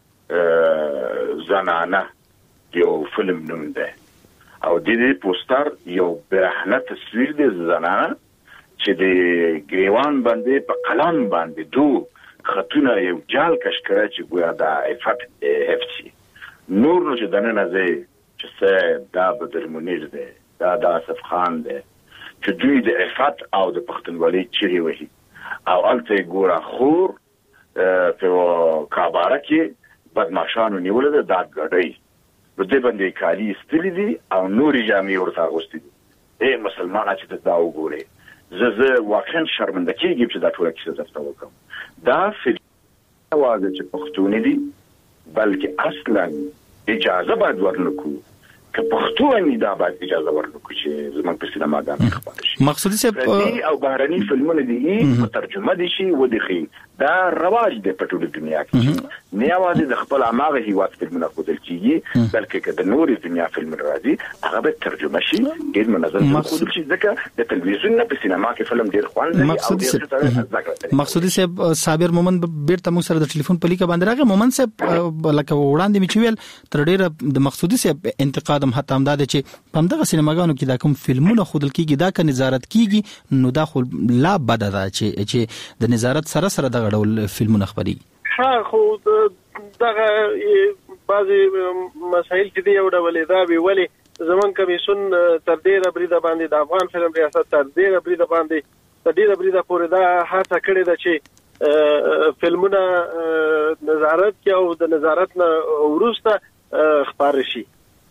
زنانه یو فلم نوم ده او د دې پوسټر یو برهنه تصویر دی زنانه چې د ګریوان باندې په قلم باندې دو خطونه یو جال کشکره چې ګویا دا افت افسی نور نو چې دنه زه چې څه دا بدر منیر دی دا اسف خان دی چې دوی د افت او د پښتونولۍ چیرې وهي او الته ګوره خور په کاباره کې بدمعشانو نیول ده دا غړی په دې باندې کالی استلی دي او نوري جامې ورته اغوستي دي. مسلمان چې دا وګوري زه واقعا شرمنده کېږم چې دا ټول کیسه درته وکم. دا فلم واځي چې پښتون دي بلکې اصلا اجازه باید ورنکو که پښتو اني دا باید اجازه ورنکو چې زموږ په سینماګانو کې خپاره شي. مقصودي صاحب او بهرني فلمونه دي په ترجمه دي شي و دي خي دا رواج دی په ټوله دنیا کې نه یوازې د خپل عامه هیواد فلمونه خودل کیږي بلکې که د نورې دنیا فلم راځي هغه به ترجمه شي ډیر منظم خودل شي ځکه د تلویزیون نه په سینما کې فلم ډیر خوند لري او ډیر مقصودي صاحب صابر مومن بیرته موږ سره د ټلیفون په لیکه باندې راغی. مومن صاحب لکه وړاندې می چویل تر ډیره د مقصودي صاحب انتقاد هم حتی هم دا چې په همدغه سینماګانو کې دا کوم فلمونه خودل کیږي دا که نظارت کیږي نو دا خو لا بد ده چې د نظارت سره دغه ډول فلمونه خبري. ها خو دغه بعضي مسایل چې دی یو ډول دا وی ولی زمون کمیسون تر ډیره بریده باندې د افغان فلم ریاست تر ډیره بریده پورې دا هڅه کړې ده چې فلمونه نظارت کې او د نظارت نه وروسته خبر شي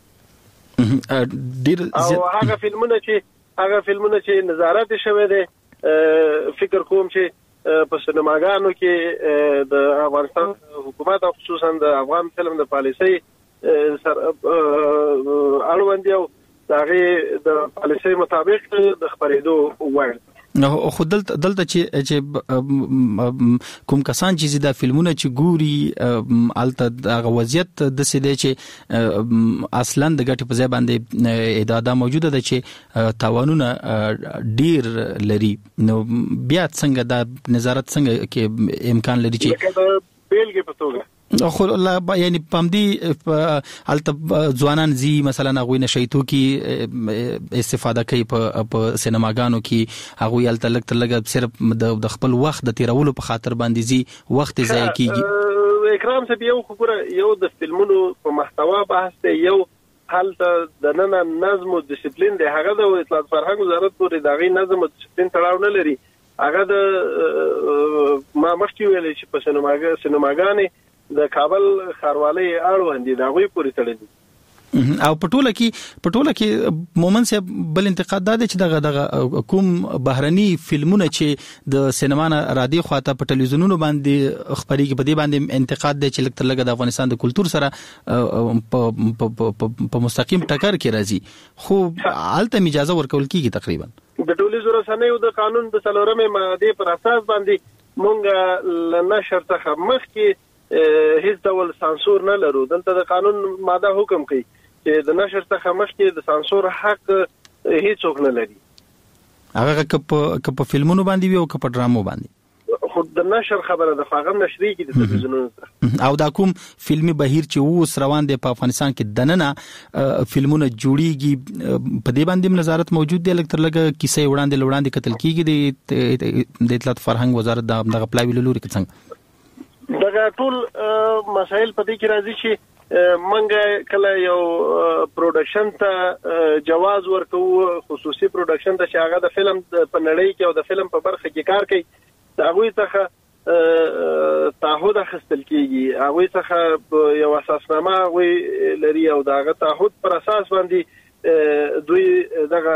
او هغه فلمونه چې نظارت شوه دي فکر کوم چې په سینماګانو کې د افغانستان حکومت او خصوصا د افغان فلم د پالیسۍ سره اړوند یو دغه د پالیسۍ مطابق د خبرېدو وړ نو خو دلته چې کوم کسان چې دا فلمونه چې ګوري الته د وضعیت د سده چې اصلا د ګټ په ځای باندې ادعا موجوده ده چې تاوانونه ډیر لري نو بیا څنګه دا نظارت څنګه کې امکان لري چې بیلګه په توګه خو الله یعنی پمدي الته ځوانان زی مثلا غوي نشیتو کې استفاده کوي په سینماګانو کې هغه الته لګ صرف د خپل وخت د تیرولو په خاطر باندې زی وخت ضایع کیږي. اکرام صاحب یو خبره یو د فلمونو په محتوا بحث دی یو حالته د نن نظم او ډیسپلین دی هغه د اطلاعات فرهنګ وزارت پورې دغه نظم او ډیسپلین تړاو نه لري هغه د ما مخکې ویل چې په سینماګانې د کابل خاروالۍ اړوند دي دا غوي پوری تړلي او پټوله کې مومن صاحب بل انتقاد ده چې دغه کوم بهرني فلمونه چې د سینما را دي خواته په ټلویزیونونو باندې خبريږي په دې باندې انتقاد ده چې لکه د افغانستان د کلچر سره په مستقیم ټکر کې راځي خو الته اجازه ورکول کیږي تقریبا د ټولنیزو رسنیو د قانون د 3 ماده پر اساس باندې مونږ لنشر څخه مخکې هیڅ ډول سانسور نه لرو دلته د قانون ماده حکم کوي چې د نشر څخه مخکې د سانسور حق هیڅوک نه لري هغه که په فلمونو باندې وي او که په ډرامو باندې خو د نشر خبره د فاغم نشري کې د تلویزیونونو او دا کوم فلمي بهیر چې اوس روان دی په افغانستان کې دننه فلمونه جوړیږي په دې باندې نظارت موجود دی لکه لګه کیسې وړاندې کتل کیږي د اطلاعات فرهنګ وزارت دغه پلاوی لوري کې څنګه دغه ټول مسائل په دې کې راځي چې منګه کله یو پروډکشن ته جواز ورکو خصوصي پروډکشن ته چې هغه د فلم په نړۍ کې او د فلم په برخه کې کار کوي دا غوي څخه تعهد اخیستل کیږي هغه څخه یو اساسنامه غوي لري او داغه تعهد پر اساس باندې دوی دغه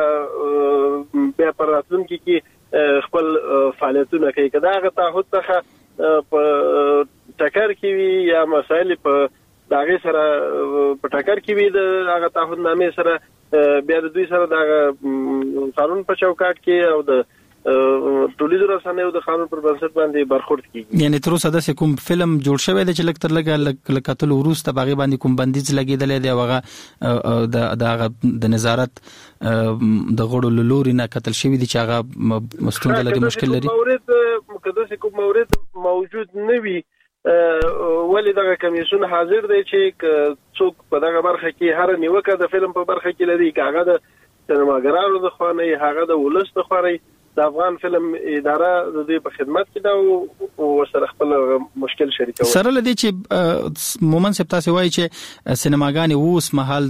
بیا پر راتلونکي کې خپل فعالیتونه کوي کدا هغه تعهد څخه په ټکر کې وي یا مسائل په داغه سره په ټکر کې وي د هغه تعهد نامې سره بیا د دوی سره د قانون په چوکاټ کې او د ټولنیزو رسنیو د قانون پر بنسټ باندې برخورد کیږي یعنی تر اوسه د کوم فلم جوړ شوی دی چې لکتر لګه لکتل وروسته باغې باندې کوم بندیز لګیدل دی هغه د نظارت د غړو لوري نه قتل شوی دی چې هغه مستند لري مشکل لري مقدس کوم مورد موجود نه وي ولی دغه کمیسون حاضر دی چې څوک په دغه برخه کې هر نیوکه د فلم په برخه کې لري هغه د سینماګرانو د خواني هغه د ولس د خواري د افغان فلم اداره د دې په خدمت کې دا او سره خپل مشکل شریکو سره لدی چې مومن سپتا سی وای چې سینماګانی اوس محل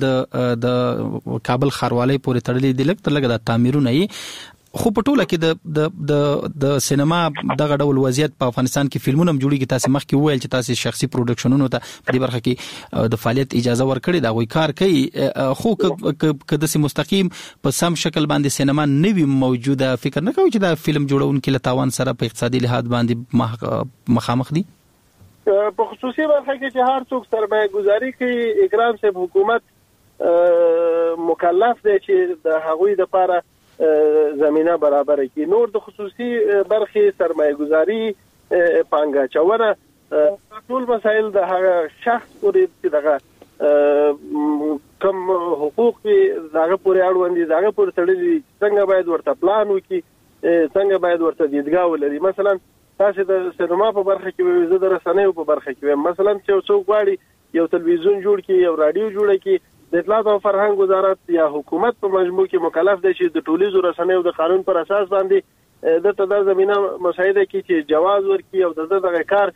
د کابل خاروالۍ پورې تړلې دي لکه د تعمیرونه خو په ټوله کې د سینما دغه ډول وضعیت په افغانستان کې فلمونه هم جوړیږي تاسو مخکې وویل چې تاسو شخصي پروډکشنونو ته په دې برخه کې د فعالیت اجازه ورکړي دا وی کار کوي خو که د مستقیم په سم شکل باندې سینما نوي موجوده فکر نه کوي چې دا فلم جوړونکو له تاوان سره په اقتصادي لحاظ باندې مخامخ دي په خصوصي برخه کې چې هر څوک سرمایه گذاري کوي اکرام صاحب حکومت مکلف دی چې د هغوی لپاره زمينه برابر کړي. نور د خصوصي برخې سرمایه گذاري پانګه چونه ټول مسایل د هغه شخص پورې چې دغه کم حقوق دغه پورې اړوند دي، دغه پورې تړلي څنګه باید ورته پلان وکړي، څنګه باید ورته دیدګا ولري. مثلا تاسو د سینما په برخه کې زه د رسنیو په برخه کې مثلا چې څوک غواړي یو تلویزیون جوړ کړي، یو رادیو جوړ کړي، د اطلاعات او فرهنګ وزارت یا حکومت په مجموع کې مکلف دی چې د ټولیزو رسنیو د قانون پر اساس باندې د تدار زمينه مساعده کې چې جواز ورکړي او دغه کار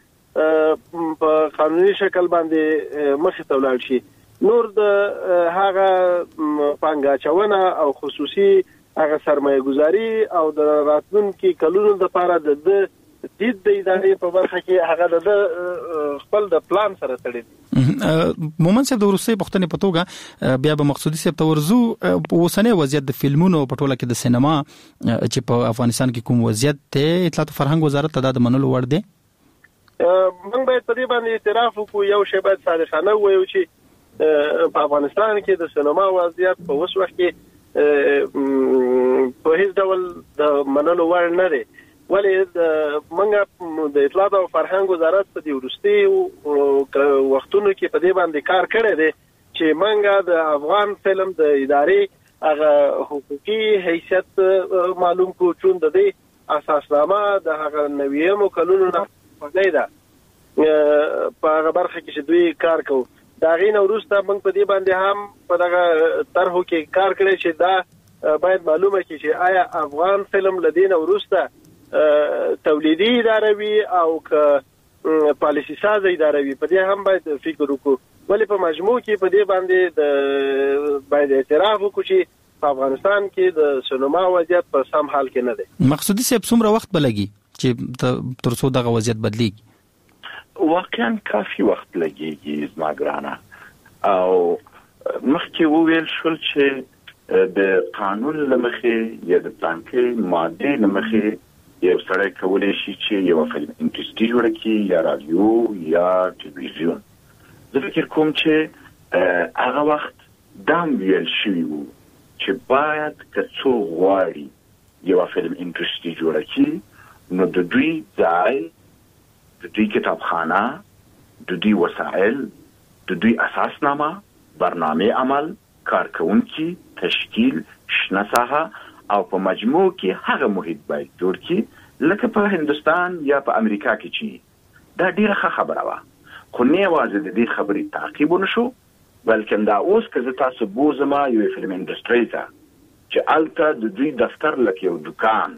په قانوني شکل باندې مخې ته ولاړ شي. نور د هغه پانګه چونه او خصوصي هغه سرمایه گذاري او د راتلونکي کلونو لپاره د دید د ادارې په برخه کې هغه د خپل د پلان سره تړي دي. مومن صاحب د ورسې پښتنې په توګه بیا به مقصودی صاحب ته ورزو اوسنۍ وضعیت د فلمونو په ټوله کې د سینما چې په افغانستان کې کوم وضعیت ته اطلاعات او فرهنګ وزارت ته د منلو وړ دی. موږ باید په دې باندې اعتراف وکړو، یو شی باید صادقانه ووایو چې په افغانستان کې د سینما وضعیت په اوس وخت کې په هیڅ ډول د منلو وړ نه دی. ولې موږ د اطلاعات او فرهنګ وزارت په دې وروستي وختونو کې په دې باندې کار کړی دی چې موږ د افغان فلم د ادارې هغه حقوقي حیثیت معلوم کو، چون د دې اساسنامه د هغه 90 کلونو نه پدې ده په هغه برخه کې چې دوی کار کوي. دا غینه وروسته موږ په دې باندې هم په دغه طرحو کې کار کړی چې دا باید معلومه کړي چې آیا افغان فلم لدین وروسته تولیدي اداره وي او که پالیسي ساز اداره وي، په دې هم باید فکر وکړو. ولې په مجموع کې په دې باندې باید اعتراف وکړو چې په افغانستان کې د سینما وضعیت په سم حال کې نه دی. مقصودی صاحب څومره وخت بلګي چې ترڅو دغه وضعیت بدلیږي؟ واقعا کافي وخت لګيږي زما ګرانه. او مخکې وویل شول چې د قانون لمخې یا د پلانکې ماده لمخې یو سړی کولی شي چې یو فلم انډستری جوړ کړي یا رادیو یا ټلویزیون. زه فکر کوم چې هغه وخت دام ویل شوی وو چې باید که څوک غواړي یو فلم انډستری جوړ کړي نو د دوی ځای، د دوی کتابخانه، د دوی وسایل، د دوی اساسنامه، برنامه عمل، کارکونکي، تشکیل، شنه ساحه او په مجموع کې هغه محیط باید جوړ کړي لکه په هندستان یا په امریکا کې چې دا ډیره ښه خبره وه. خو نه یوازې د دې خبرې تعقیب ونشو، بلکې دا اوس که زه تاسو بوزم یو فلم انډستری ته چې هلته د دوی دفتر لکه یو دکان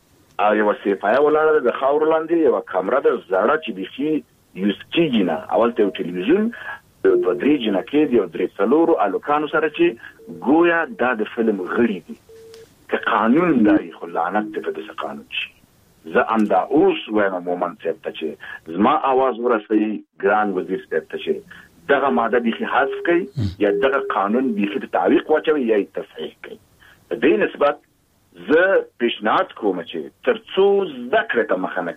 او یو سیپایه ولاړه ده د خاورو لاندې، یو کمره ده زړه چې بیخي یوز کېږي نه، اولته یو ټلویزیون دوه درې جنکې یو درې څلورو الوکانو سره چې ګویا دا د فلم غړي دي. که قانون دی خو لعنت دی په داسې قانون شي. زه همدا اوس وایم مومن صاحب ته چې زما اواز ورسوي ګران وزیر صاحب ته چې دغه ماده بیخي حذف کړي یا دغه قانون بیخي د تعویق واچوي یا یې تصحیح کړي. په دې نسبت زه پیشنهاد کوم چې تر څو زده کړې ته مخه نه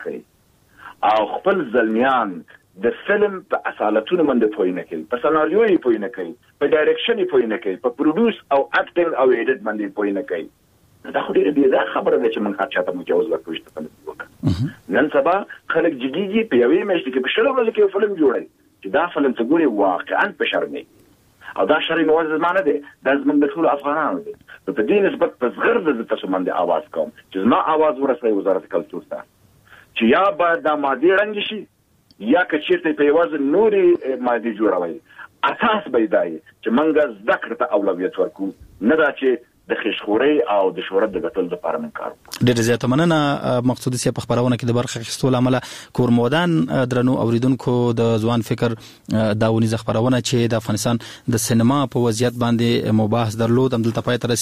کوي او خپل زلمیان د فلم په اصالتونو باندې پوه نه کوي، په سناریو یې پوه نه کوي، په ډایرکشن یې پوه نه کوي، په پروډوس او اکټینګ او ایډیټ باندې پوه نه کوي. دا خو ډیره بیزاره خبره ده چې موږ هر چاته مجوز ورکوي چې فلم وکړي. نن سبا خلک جديږي په یوې میاشت کې په شل ورځې کې فلم جوړي چې دا فلم ته ګوري واقعا په شرمي او دا شرمي موازه زمانه ده د زمون د ټول افغانانو ده. په دې نسبت په صغر د تاسو باندې आवाज کوم چې زما आवाज ورسوي وزارت کلتور ته چې یا باید د ماده رنګ شي یا کچېرته په یوازې نوري ماده جوړوي. اساس به دی چې موږ زده کړه ته اولویت ورکو، نه دا چې د خشخوري او د شهرت د ګټل لپاره من کار. ډېر زیات مننه مقصودی صاحب په خبرونه کې د برخه اخیستلو عمله کورمودان درنو اوریدونکو د ځوان فکر داونیزه خبرونه چې د افغانستان د سینما په وضعیت باندې مباحث درلود هم دلته پای ته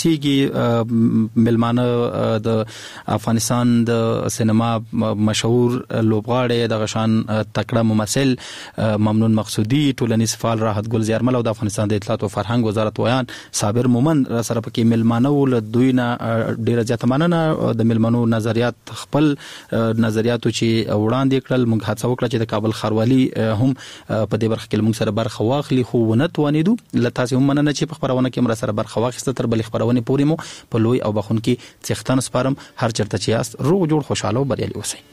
رسیږي. ملمانه د افغانستان د سینما مشهور لوبغاړي د غشان تکړه ممثل ممنون مقصودی، ټولنیز فعال راحت ګل زیارمل او د افغانستان د اطلاعات او فرهنګ وزارت ویان صابر مومن را سره پکې ملمانو له دوی نه ډیره زیاته مننه د ملمنو نظریات خپل نظریاتو چې وړاندې کړل. موږ هڅه وکړه چې د کابل ښاروالي هم په دې برخه کې موږ سره برخه واخلي خو ونه توانیدو. لته هم مننه چې په خبرونه کې مر سره برخه واخیسته. تر بل خبرونه پورې مو په لوی او بخون کې څښتن سپارم. هر چرته چې یاست روغ جوړ خوشاله او بریالي اوسئ.